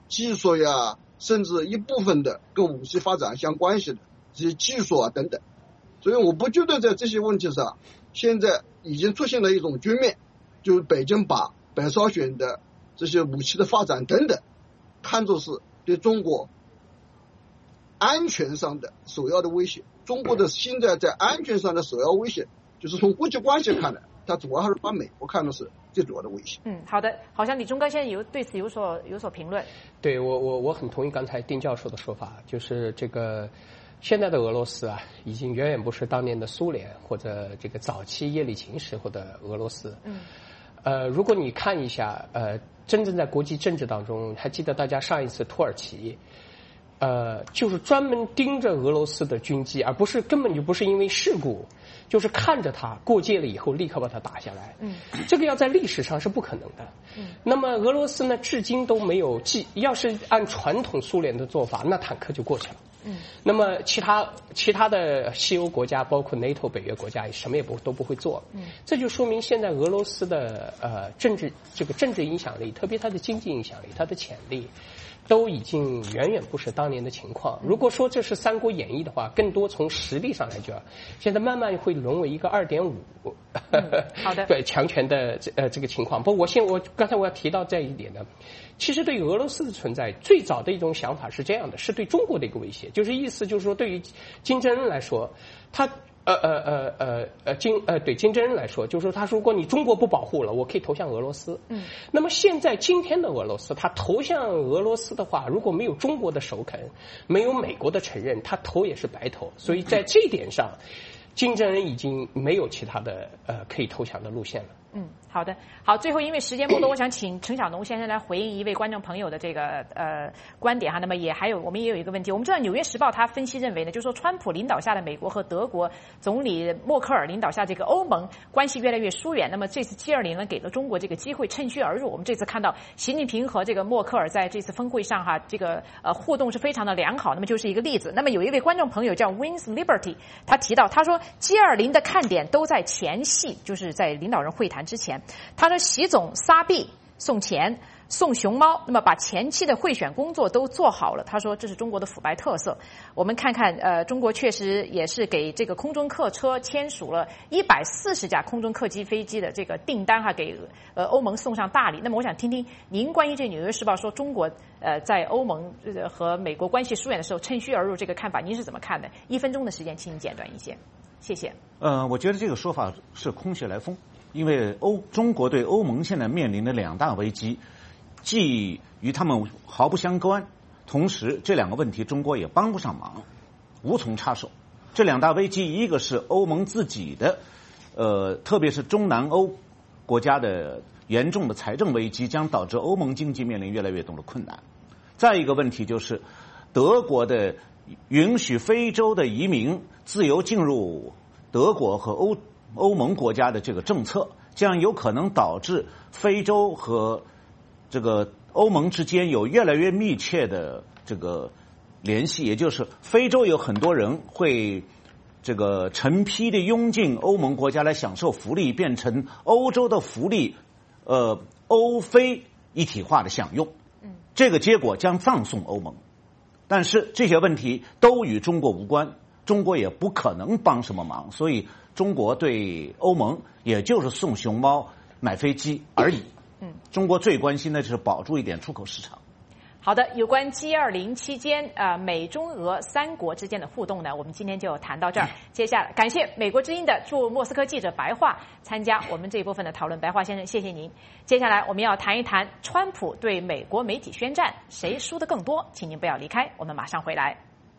技术呀，甚至一部分的跟武器发展相关系的这些技术啊等等。所以我不觉得在这些问题上，现在已经出现了一种局面，就是北京把北朝鲜的这些武器的发展等等，看作是对中国安全上的首要的威胁。中国的现在在安全上的首要威胁，就是从国际关系看来，它主要还是把美国看的是最主要的威胁。 嗯，好的，好像李忠刚先生有对此有所有所评论。 对我我我很同意刚才丁教授的说法，就是这个现在的俄罗斯啊，已经远远不是当年的苏联或者这个早期叶利钦时候的俄罗斯。 嗯。 呃，如果你看一下，呃，真正在国际政治当中，还记得大家上一次土耳其。呃，就是专门盯着俄罗斯的军机，而不是根本就不是因为事故，就是看着它过界了以后立刻把它打下来。 嗯， 这个要在历史上是不可能的。 嗯， 那么俄罗斯呢，至今都没有既要是按传统苏联的做法，那坦克就过去了。 嗯， 那么其他其他的西欧国家，包括 NATO 北约国家，什么也不都不会做。 嗯， 这就说明现在俄罗斯的呃政治这个政治影响力，特别它的经济影响力，它的潜力。都已经远远不是当年的情况。如果说这是《三国演义》的话，更多从实力上来讲，现在慢慢会沦为一个二点五， 好的， 对强权的呃这个情况。不过我现我刚才我要提到这一点呢，其实对于俄罗斯的存在，最早的一种想法是这样的，是对中国的一个威胁，就是意思就是说，对于金正恩来说，他。呃呃呃呃呃金呃对金正恩来说，就是说他如果你中国不保护了，我可以投向俄罗斯。 嗯， 那么现在今天的俄罗斯，他投向俄罗斯的话，如果没有中国的首肯，没有美国的承认，他投也是白投。所以在这一点上，金正恩已经没有其他的呃可以投降的路线了。 嗯，好的，好，最后因为时间不多，我想请陈晓农先生来回应一位观众朋友的这个呃观点哈。那么也还有我们也有一个问题，我们知道《纽约时报》他分析认为呢，就是说川普领导下的美国和德国总理默克尔领导下这个欧盟关系越来越疏远。那么这次 G 二十 呢给了中国这个机会趁虚而入。我们这次看到习近平和这个默克尔在这次峰会上哈，这个呃互动是非常的良好。那么就是一个例子。那么有一位观众朋友叫 Wins Liberty， 他提到他说 G 二十 的看点都在前戏，就是在领导人会谈之前。他说习总撒币送钱送熊猫，那么把前期的贿选工作都做好了。他说这是中国的腐败特色。我们看看呃中国确实也是给这个空中客车签署了一百四十架空中客机飞机的这个订单哈，给呃欧盟送上大礼。那么我想听听您关于这《纽约时报》说中国呃在欧盟和美国关系疏远的时候趁虚而入这个看法，您是怎么看的？一分钟的时间，请你简短一些，谢谢。 呃，我觉得这个说法是空穴来风。因为欧中国对欧盟现在面临的两大危机，既与他们毫不相关，同时这两个问题中国也帮不上忙，无从插手。这两大危机，一个是欧盟自己的，呃，特别是中南欧国家的严重的财政危机，将导致欧盟经济面临越来越多的困难。再一个问题就是德国的允许非洲的移民自由进入德国和欧。欧盟国家的这个政策，将有可能导致非洲和这个欧盟之间有越来越密切的这个联系，也就是非洲有很多人会这个成批的涌进欧盟国家来享受福利，变成欧洲的福利，呃，欧非一体化的享用。这个结果将葬送欧盟。但是这些问题都与中国无关，中国也不可能帮什么忙，所以中国对欧盟也就是送熊猫、买飞机而已。嗯，中国最关心的就是保住一点出口市场。 好的，有关 G 二十 期间呃美中俄三国之间的互动呢，我们今天就谈到这儿。接下来感谢美国之音的驻莫斯科记者白桦参加我们这一部分的讨论，白桦先生，谢谢您。接下来我们要谈一谈川普对美国媒体宣战，谁输得更多？请您不要离开，我们马上回来。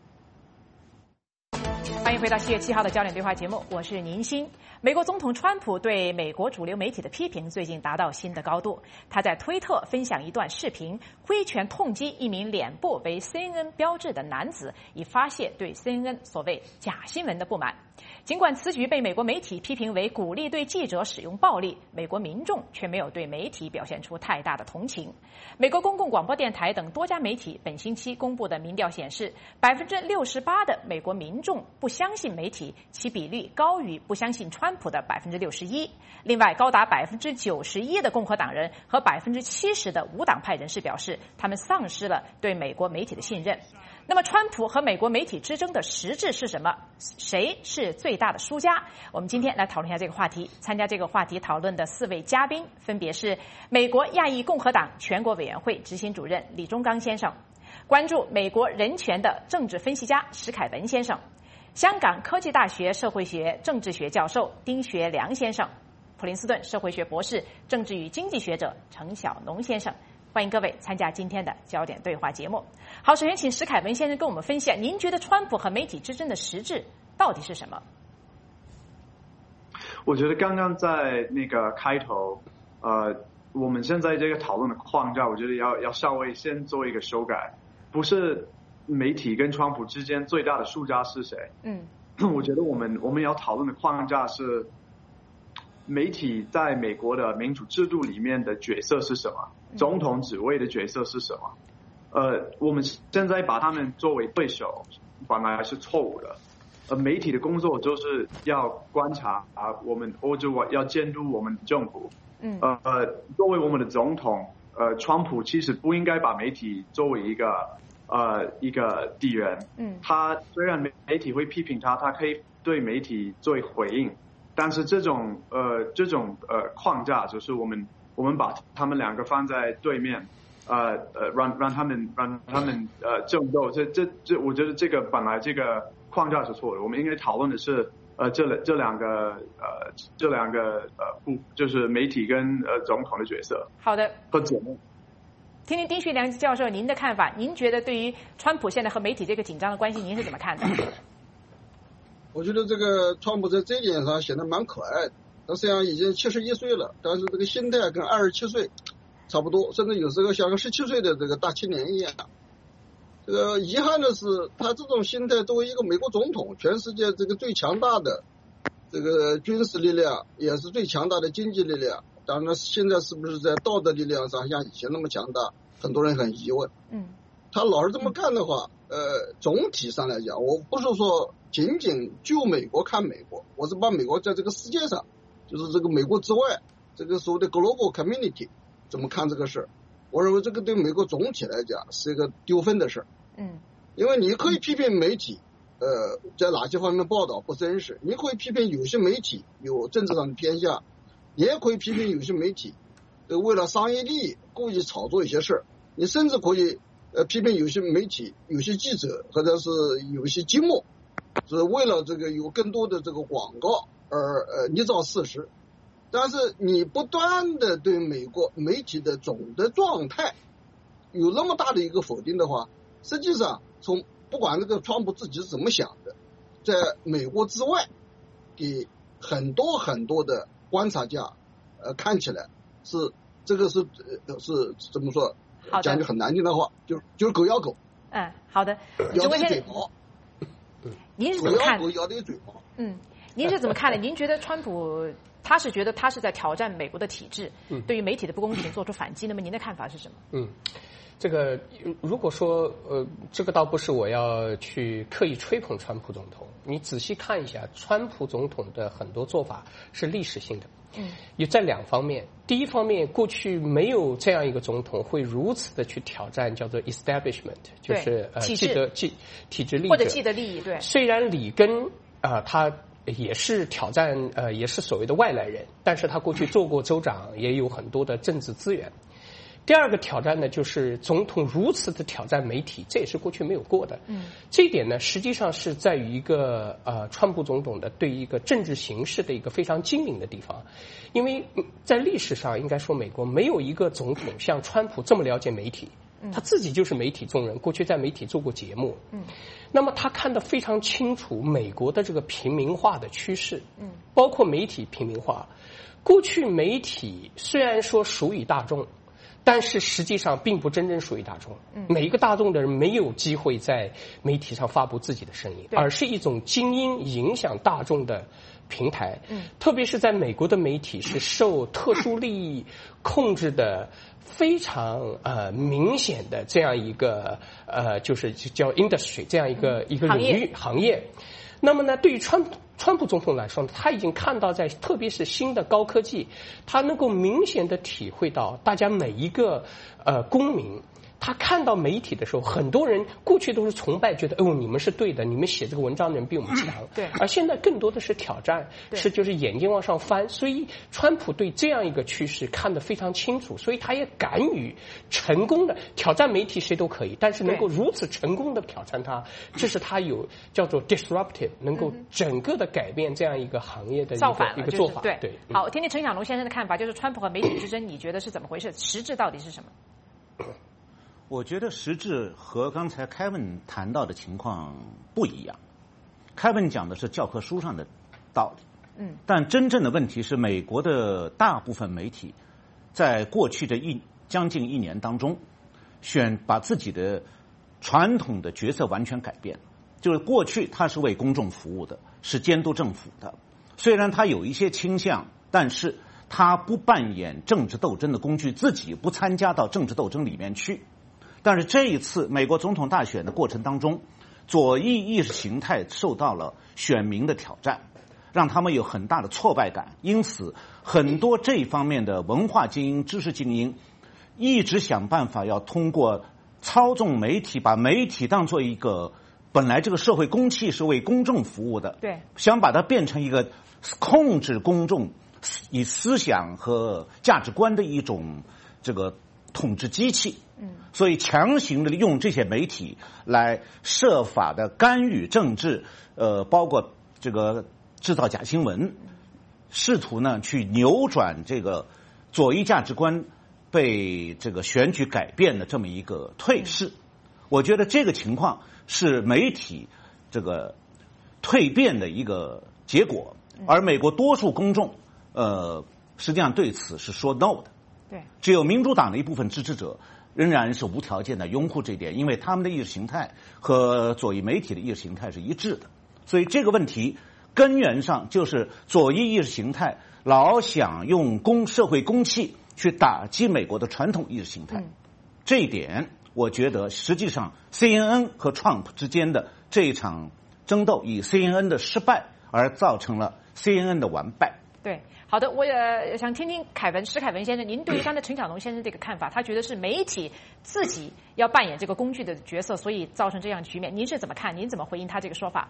欢迎回到七月七号的焦点对话节目，我是宁鑫。美国总统川普对美国主流媒体的批评最近达到新的高度。他在推特分享一段视频，挥拳痛击一名脸部为 C N N 标志的男子，以发泄对 C N N 所谓假新闻的不满。尽管此举被美国媒体批评为鼓励对记者使用暴力，美国民众却没有对媒体表现出太大的同情。美国公共广播电台等多家媒体本星期公布的民调显示，百分之六十八的美国民众不相相信媒体，其比率高于不相信川普的百分之六十一。另外，高达百分之九十一的共和党人和百分之七十的无党派人士表示，他们丧失了对美国媒体的信任。那么，川普和美国媒体之争的实质是什么？谁是最大的输家？我们今天来讨论一下这个话题。参加这个话题讨论的四位嘉宾分别是美国亚裔共和党全国委员会执行主任李忠刚先生，关注美国人权的政治分析家史凯文先生，香港科技大学社会学政治学教授丁学良先生，普林斯顿社会学博士、政治与经济学者程晓农先生。欢迎各位参加今天的焦点对话节目。好，首先请史凯文先生跟我们分析，您觉得川普和媒体之争的实质到底是什么？ 我觉得刚刚在那个开头，呃，我们现在这个讨论的框架，我觉得要要稍微先做一个修改，不是媒体跟川普之间最大的输家是谁？嗯，我觉得我们我们要讨论的框架是媒体在美国的民主制度里面的角色是什么？总统职位的角色是什么？呃，我们现在把他们作为对手，本来是错误的。呃，媒体的工作就是要观察啊，我们或者要监督我们政府。嗯。呃，作为我们的总统，呃，川普其实不应该把媒体作为一个呃一个敌人。嗯。他虽然媒体会批评他，他可以对媒体做回应，但是这种呃这种呃框架就是我们。我们把他们两个放在对面，呃呃，让让他们让他们呃争斗，这这这，我觉得这个本来这个框架是错的。我们应该讨论的是呃这这两个呃这两个呃不就是媒体跟呃总统的角色。 好的。 和节目。 听听丁学良教授您的看法，您觉得对于川普现在和媒体这个紧张的关系，您是怎么看的？ 我觉得这个川普在这一点上显得蛮可爱的。他虽然已经七十一岁了，但是这个心态跟二十七岁差不多，甚至有时候像个十七岁的这个大青年一样。这个遗憾的是，他这种心态作为一个美国总统，全世界这个最强大的这个军事力量，也是最强大的经济力量。当然，现在是不是在道德力量上像以前那么强大，很多人很疑问。嗯，他老是这么干的话，呃，总体上来讲，我不是说仅仅就美国看美国，我是把美国在这个世界上。就是这个美国之外，这个所谓的 global community 怎么看这个事儿？我认为这个对美国总体来讲是一个丢分的事儿。嗯，因为你可以批评媒体，呃，在哪些方面报道不真实，你可以批评有些媒体有政治上的偏向，你也可以批评有些媒体，呃，为了商业利益故意炒作一些事儿，你甚至可以呃批评有些媒体、有些记者或者是有一些节目，是为了这个有更多的这个广告。而呃捏造事实，但是你不断的对美国媒体的总的状态有那么大的一个否定的话，实际上从不管这个川普自己是怎么想的，在美国之外，给很多很多的观察家呃看起来是这个是呃是怎么说？讲句很难听的话，就就是狗咬狗。 嗯，好的。 咬的嘴巴。 您是怎么看？ 狗咬的嘴巴。 嗯。您是怎么看的？您觉得川普他是觉得他是在挑战美国的体制，嗯、对于媒体的不公平做出反击？那么您的看法是什么？ 嗯，这个如果说呃，这个倒不是我要去刻意吹捧川普总统，你仔细看一下，川普总统的很多做法是历史性的。嗯，有在两方面。第一方面，过去没有这样一个总统会如此的去挑战叫做 establishment， 就是呃既得既体制利益或者既得利益。对， 虽然里根啊、呃、他。也是挑战，呃，也是所谓的外来人，但是他过去做过州长，也有很多的政治资源。第二个挑战呢，就是总统如此的挑战媒体，这也是过去没有过的。嗯，这一点呢，实际上是在于一个呃，川普总统的对一个政治形势的一个非常精明的地方，因为在历史上应该说，美国没有一个总统像川普这么了解媒体。他自己就是媒体中人，过去在媒体做过节目。嗯，那么他看得非常清楚美国的这个平民化的趋势。嗯，包括媒体平民化。过去媒体虽然说属于大众，但是实际上并不真正属于大众。嗯，每一个大众的人没有机会在媒体上发布自己的声音，而是一种精英影响大众的平台。嗯，特别是在美国的媒体是受特殊利益控制的。非常呃明显的这样一个呃就是叫 industry 这样一个、嗯、一个领域行业， 那么呢，对于川普川普总统来说，他已经看到在特别是新的高科技，他能够明显的体会到大家每一个呃公民。他看到媒体的时候，很多人过去都是崇拜，觉得哦你们是对的，你们写这个文章的人比我们强。 对。 而现在更多的是挑战，是就是眼睛往上翻。所以川普对这样一个趋势看得非常清楚，所以他也敢于成功的挑战媒体，谁都可以，但是能够如此成功的挑战他，这是他有叫做 disruptive， 能够整个的改变这样一个行业的一个一个做法。 对。 对。 好，听听陈小龙先生的看法，就是川普和媒体之争，你觉得是怎么回事？实质到底是什么？ 我觉得实质和刚才凯文谈到的情况不一样。凯文讲的是教科书上的道理，嗯，但真正的问题是，美国的大部分媒体在过去的一将近一年当中，选把自己的传统的角色完全改变了。就是过去他是为公众服务的，是监督政府的，虽然他有一些倾向，但是他不扮演政治斗争的工具，自己不参加到政治斗争里面去。但是这一次美国总统大选的过程当中，左翼意识形态受到了选民的挑战，让他们有很大的挫败感。因此很多这方面的文化精英、知识精英一直想办法要通过操纵媒体，把媒体当作一个本来这个社会公器是为公众服务的， 对， 想把它变成一个控制公众以思想和价值观的一种这个统治机器。嗯，所以强行的用这些媒体来设法的干预政治，呃，包括这个制造假新闻，试图呢去扭转这个左翼价值观被这个选举改变的这么一个退势。我觉得这个情况是媒体这个蜕变的一个结果，而美国多数公众呃实际上对此是说 no 的。 对， 只有民主党的一部分支持者仍然是无条件的拥护这一点，因为他们的意识形态和左翼媒体的意识形态是一致的。所以这个问题根源上就是左翼意识形态老想用公社会公器去打击美国的传统意识形态。嗯、这一点我觉得实际上 C N N 和 Trump 之间的这一场争斗，以 C N N 的失败而造成了 C N N 的完败。 对，好的，我也想听听凯文施凯文先生，您对于刚才陈小龙先生这个看法，他觉得是媒体自己要扮演这个工具的角色，所以造成这样的局面，您是怎么看？您怎么回应他这个说法？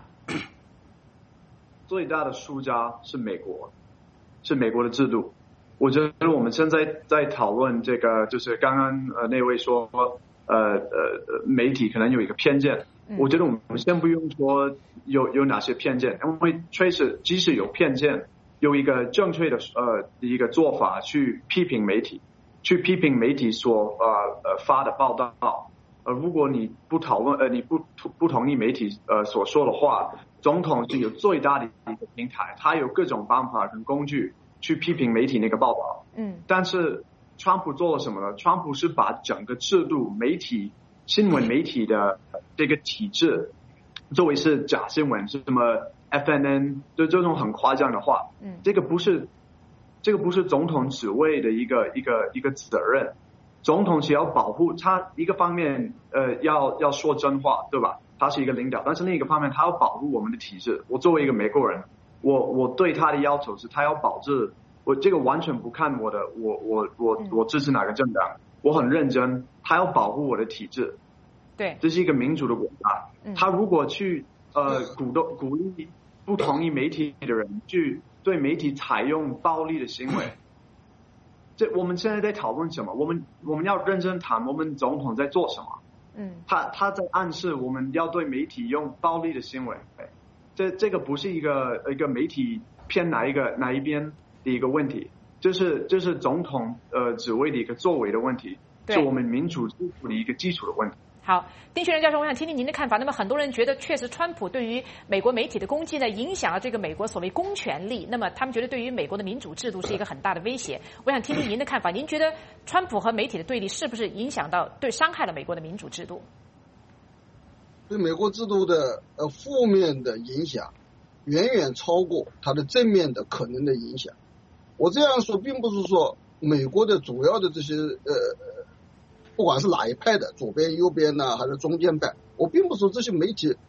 最大的输家是美国，是美国的制度。我觉得我们现在在讨论这个，就是刚刚呃那位说呃呃媒体可能有一个偏见，嗯、我觉得我们先不用说有有哪些偏见，因为确实即使有偏见，有一个正确的呃一个做法去批评媒体，去批评媒体所呃呃发的报道。呃，如果你不讨论呃你不不同意媒体呃所说的话，总统是有最大的一个平台，他有各种方法跟工具去批评媒体那个报道。嗯，但是川普做了什么呢？川普是把整个制度、媒体、新闻媒体的这个体制作为是假新闻，是什么 F N N， 就这种很夸张的话。嗯，这个不是这个不是总统职位的一个一个一个责任。总统是要保护他，一个方面呃要要说真话，对吧？他是一个领导，但是另一个方面他要保护我们的体制。我作为一个美国人，我我对他的要求是，他要保证我这个完全不看我的，我我我我支持哪个政党，我很认真，他要保护我的体制。 对， 这是一个民主的国家。他如果去呃鼓动鼓励不同意媒体的人去对媒体采用暴力的行为。这我们现在在讨论什么？我们我们要认真谈我们总统在做什么。嗯，他他在暗示我们要对媒体用暴力的行为。这这个不是一个一个媒体偏哪一个哪一边的一个问题，就是就是总统呃职位的一个作为的问题，是我们民主制度的一个基础的问题。 好，丁学仁教授，我想听听您的看法。那么很多人觉得，确实川普对于美国媒体的攻击呢，影响了这个美国所谓公权力。那么他们觉得对于美国的民主制度是一个很大的威胁。我想听听您的看法。您觉得川普和媒体的对立是不是影响到、对伤害了美国的民主制度？ 对美国制度的呃负面的影响，远远超过它的正面的可能的影响。我这样说，并不是说美国的主要的这些呃。不管是哪一派的，左边、右边呢，还是中间派，我并不说这些媒体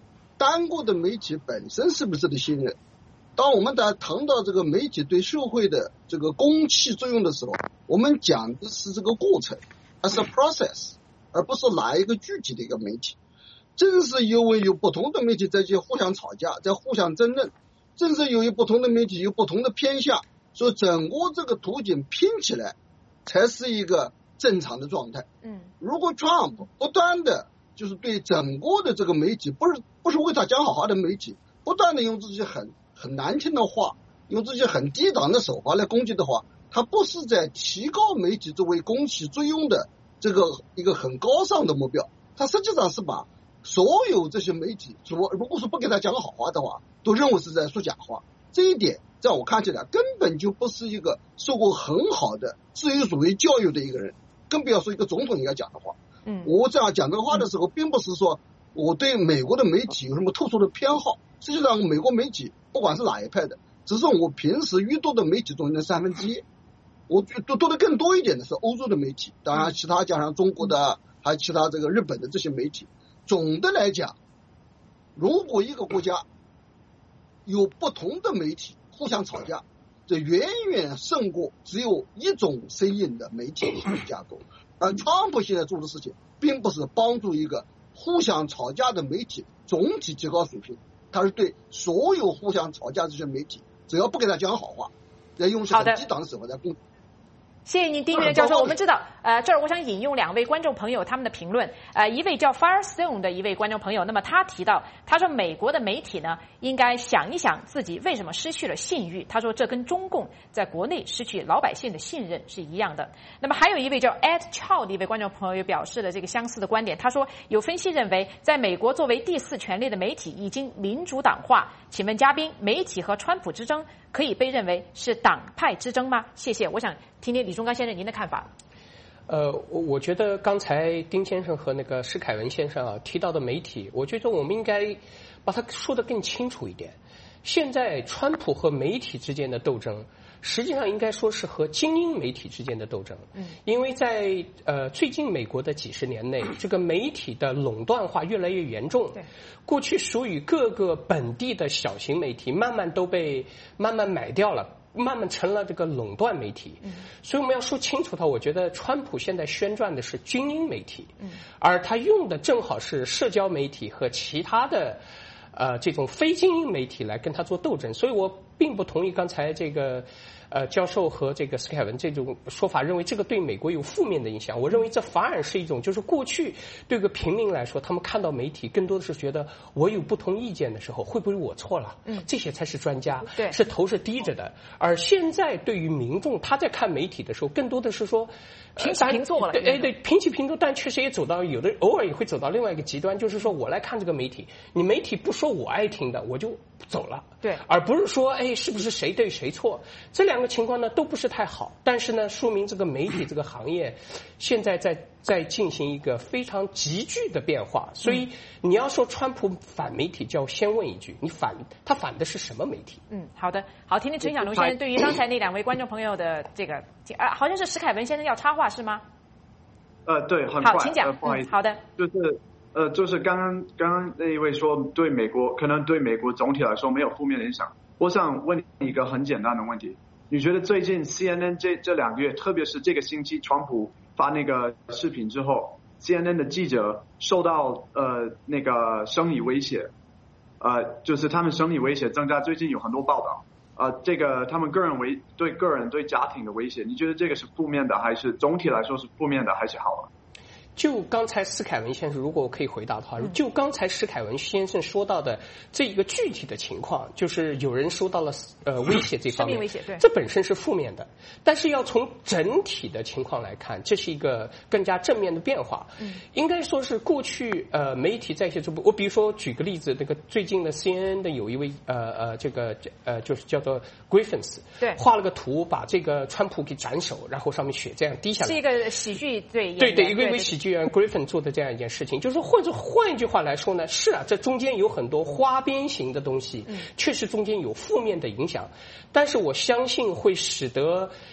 单个的媒体本身是不是的信任？当我们在谈到这个媒体对社会的这个公器作用的时候，我们讲的是这个过程，而是 process， 而不是哪一个具体的一个媒体。正是因为有不同的媒体在去互相吵架，在互相争论，正是由于不同的媒体有不同的偏向，所以整个这个图景拼起来才是一个正常的状态。嗯，如果 Trump 不断的就是对整个的这个媒体，不是不是为他讲好话的媒体，不断的用自己很很难听的话，用自己很低档的手法来攻击的话，他不是在提高媒体作为公器作用的这个一个很高尚的目标，他实际上是把所有这些媒体，如果说不给他讲好话的话，都认为是在说假话。这一点在我看起来根本就不是一个受过很好的自由主义教育的一个人，更不要说一个总统应该讲的话。嗯，我这样讲这个话的时候，并不是说我对美国的媒体有什么特殊的偏好，实际上美国媒体不管是哪一派的，只是我平时遇到的媒体中的三分之一。我读读的更多一点的是欧洲的媒体，当然其他加上中国的，还有其他这个日本的这些媒体。总的来讲，如果一个国家有不同的媒体互相吵架，这远远胜过只有一种声音的媒体架构。而川普现在做的事情，并不是帮助一个互相吵架的媒体总体提高水平，他是对所有互相吵架这些媒体，只要不给他讲好话，要用一些很低档的手法来攻击。 谢谢您，丁玉仁教授。我们知道，呃，这儿我想引用两位观众朋友他们的评论。呃，一位叫 Firestone 的一位观众朋友，那么他提到，他说美国的媒体呢，应该想一想自己为什么失去了信誉。他说这跟中共在国内失去老百姓的信任是一样的。那么还有一位叫 Ed Chow 的一位观众朋友也表示了这个相似的观点。他说，有分析认为，在美国作为第四权力的媒体已经民主党化。请问嘉宾，媒体和川普之争可以被认为是党派之争吗？谢谢，我想听听李忠刚先生您的看法。 呃，我我觉得刚才丁先生和那个施凯文先生啊提到的媒体，我觉得我们应该把它说得更清楚一点。现在川普和媒体之间的斗争，实际上应该说是和精英媒体之间的斗争。嗯，因为在呃最近美国的几十年内，这个媒体的垄断化越来越严重。对，过去属于各个本地的小型媒体，慢慢都被慢慢买掉了。慢慢成了这个垄断媒体，嗯，所以我们要说清楚它。我觉得川普现在宣传的是精英媒体，嗯，而他用的正好是社交媒体和其他的呃这种非精英媒体来跟他做斗争。所以我并不同意刚才这个呃教授和这个斯凯文这种说法，认为这个对美国有负面的影响。我认为这反而是一种，就是过去对个平民来说，他们看到媒体更多的是觉得我有不同意见的时候，会不会我错了？嗯，这些才是专家，对，是头是低着的。而现在对于民众，他在看媒体的时候，更多的是说平起平坐了。 对，哎，对，平起平坐，但确实也走到有的偶尔也会走到另外一个极端，就是说我来看这个媒体，你媒体不说我爱听的，我就走了。对，而不是说哎是不是谁对谁错，这两个情况呢都不是太好。但是呢，说明这个媒体这个行业现在在在进行一个非常急剧的变化。所以你要说川普反媒体，就要先问一句，你反他反的是什么媒体？ 嗯，好的，好，听听陈小龙先生对于刚才那两位观众朋友的这个啊，好像是史凯文先生要插话是吗？ 呃，对，很快， 好，请讲。 呃、不好意思， 嗯，好的， 就是。呃，就是刚刚刚刚那一位说对美国可能对美国总体来说没有负面的影响，我想问你一个很简单的问题，你觉得最近 C N N 这这两个月，特别是这个星期川普发那个视频之后 ，C N N 的记者受到呃那个生理威胁，呃，就是他们生理威胁增加，最近有很多报道，呃，这个他们个人为对个人对家庭的威胁，你觉得这个是负面的，还是总体来说是负面的，还是好的？ 就刚才施凯文先生，如果我可以回答的话，就刚才施凯文先生说到的这一个具体的情况，就是有人受到了呃威胁这方面， 威胁，对， 这本身是负面的。但是要从整体的情况来看，这是一个更加正面的变化。嗯，应该说是过去呃媒体在一些这部，我比如说举个例子，那个最近的 C N N 的有一位呃呃这个呃就是叫做 Griffins， 对，画了个图，把这个川普给斩首，然后上面血这样滴下来， 是一个喜剧对对对，一个一位喜剧。Griffin 做的这样一件事情，就是或者换一句话来说呢，是啊，这中间有很多花边型的东西，确实中间有负面的影响，但是我相信会使得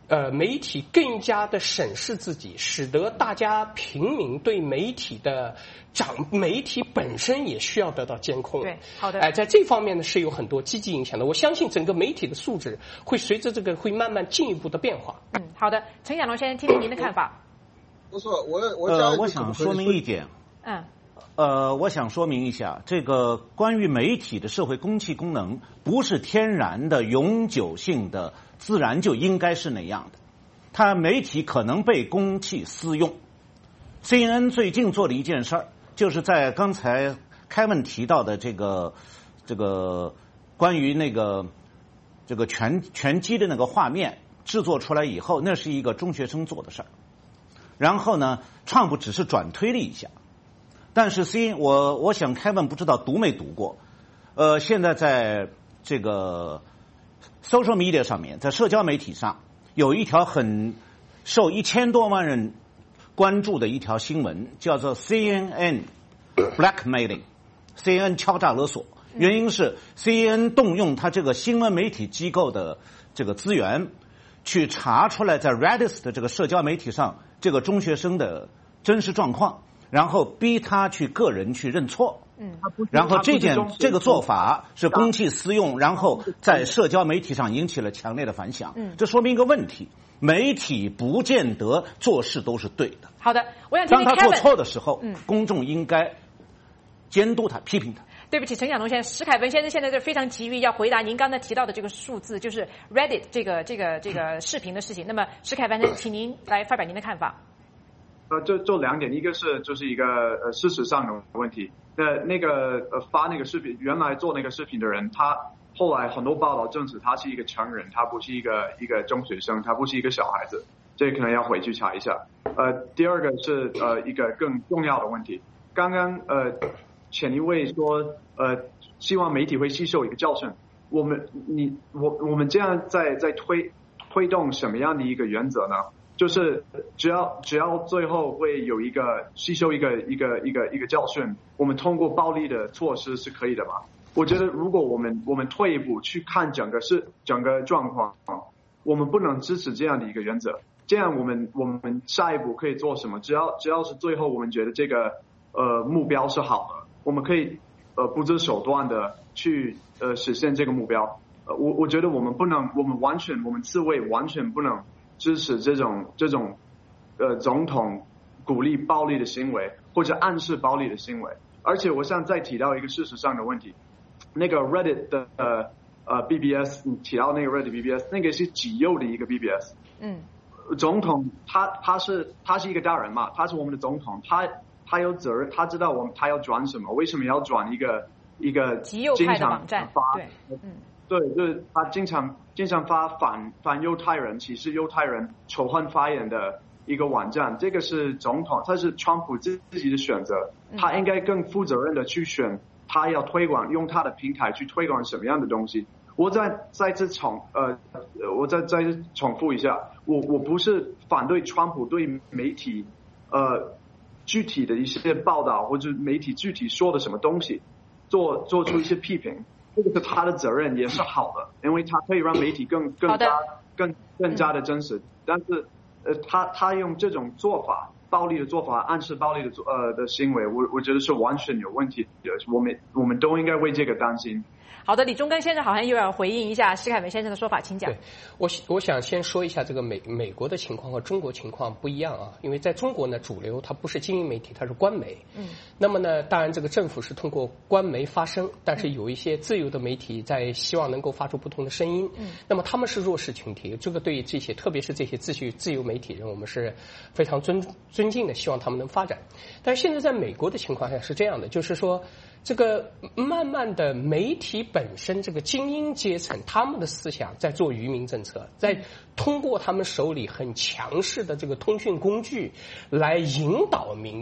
呃，媒体更加的审视自己，使得大家平民对媒体的掌，媒体本身也需要得到监控。 对，好的。 哎、呃，在这方面呢是有很多积极影响的。我相信整个媒体的素质会随着这个会慢慢进一步的变化。 嗯，好的，陈亚龙先生，听听您的看法。 不是，我我呃，我想说明一点。 嗯。 呃，我想说明一下，这个关于媒体的社会公器功能，不是天然的、永久性的、自然就应该是那样的。它媒体可能被公器私用。C N N 最近做了一件事儿，就是在刚才凯文提到的这个这个关于那个这个拳拳击的那个画面制作出来以后，那是一个中学生做的事儿。然后呢，川普只是转推了一下。但是 C， 我我想凯文不知道读没读过，呃，现在在这个 social media 上面，在社交媒体上有一条很受一千多万人关注的一条新闻，叫做 C N N blackmailing，C N N 敲诈勒索。原因是 C N N 动用他这个新闻媒体机构的这个资源，去查出来在 Reddit 的这个社交媒体上这个中学生的真实状况。然后逼他去个人去认错，嗯，然后这件这个做法是公器私用，然后在社交媒体上引起了强烈的反响，嗯，这说明一个问题：媒体不见得做事都是对的。 好的，我想听听当他做错的时候， 嗯， 公众应该监督他、批评他。 对不起，陈晓龙先生，史凯文先生现在就非常急于要回答您刚才提到的这个数字，就是 Reddit 这个这个这个视频的事情。那么，史凯文先生，请您来发表您的看法。 呃，就就两点，一个是就是一个呃事实上的问题。那那个呃发那个视频，原来做那个视频的人，他后来很多报道证实他是一个成人，他不是一个一个中学生，他不是一个小孩子，这可能要回去查一下。呃，第二个是呃一个更重要的问题。刚刚呃前一位说呃希望媒体会吸收一个教训，我们你我我们这样在在推推动什么样的一个原则呢？就是只要只要最后会有一个吸收一个一个一个一个教训，我们通过暴力的措施是可以的嘛？我觉得如果我们我们退一步去看整个是整个状况，我们不能支持这样的一个原则。这样我们我们下一步可以做什么？只要只要是最后我们觉得这个呃目标是好的，我们可以呃不择手段的去呃实现这个目标。呃我我觉得我们不能，我们完全我们自卫完全不能支持这种这种呃总统鼓励暴力的行为或者暗示暴力的行为。而且我想再提到一个事实上的问题，那个 Reddit 的呃呃 B B S， 你提到那个 Reddit B B S， 那个是极右的一个 B B S。嗯。总统他他是他是一个大人嘛，他是我们的总统，他他有责任，他知道我们他要转什么，为什么要转一个一个极右派的网站？对， 嗯。对，就是他经常经常发反反犹太人、歧视犹太人、仇恨发言的一个网站。这个是总统，他是川普自己的选择，他应该更负责任的去选他要推广，用他的平台去推广什么样的东西。我再再次重呃，我再再次重复一下，我我不是反对川普对媒体呃具体的一些报道或者媒体具体说的什么东西做做出一些批评。这个是他的责任，也是好的，因为他可以让媒体更更加更更加的真实。嗯、但是，呃，他他用这种做法，暴力的做法，暗示暴力的做呃的行为，我我觉得是完全有问题的。我们我们都应该为这个担心。 好的，李忠根先生好像又要回应一下施凯文先生的说法，请讲。 对，我我想先说一下这个美美国的情况和中国情况不一样啊，因为在中国呢，主流它不是精英媒体，它是官媒。嗯。那么呢，当然这个政府是通过官媒发声，但是有一些自由的媒体在希望能够发出不同的声音。嗯。那么他们是弱势群体，这个对于这些特别是这些自由自由媒体人，我们是非常尊尊敬的，希望他们能发展。但是现在在美国的情况下是这样的，就是说。这个慢慢的媒体本身这个精英阶层他们的思想在做愚民政策，在通过他们手里很强势的这个通讯工具来引导民意，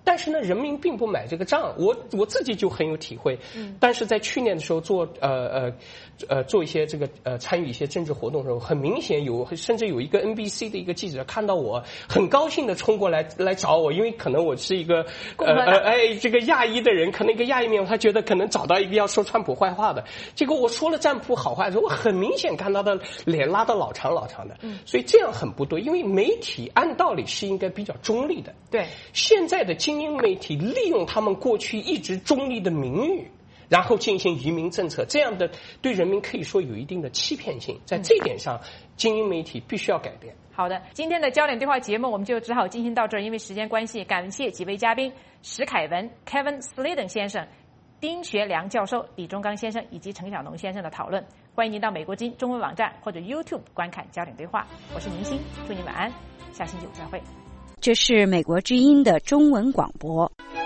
但是呢，人民并不买这个账。我我自己就很有体会。嗯，但是在去年的时候做呃呃呃做一些这个呃参与一些政治活动的时候，很明显有甚至有一个 N B C 的一个记者看到我，很高兴的冲过来来找我，因为可能我是一个呃呃哎这个亚裔的人，可能一个亚裔面孔，他觉得可能找到一个要说川普坏话的，结果我说了川普好话的时候，我很明显看他的脸拉得老长老长的。嗯，所以这样很不对，因为媒体按道理是应该比较中立的。 对， 现在的精英媒体利用他们过去一直中立的名誉，然后进行移民政策，这样的对人民可以说有一定的欺骗性。在这点上，精英媒体必须要改变。 好的，今天的焦点对话节目我们就只好进行到这儿，因为时间关系，感谢几位嘉宾：石凯文 Kevin Sladen 先生、丁学良教授、李忠刚先生以及陈小农先生的讨论。欢迎您到美国之音中文网站或者 YouTube 观看焦点对话。我是宁欣，祝您晚安，下星期五再会。 这是美国之音的中文广播。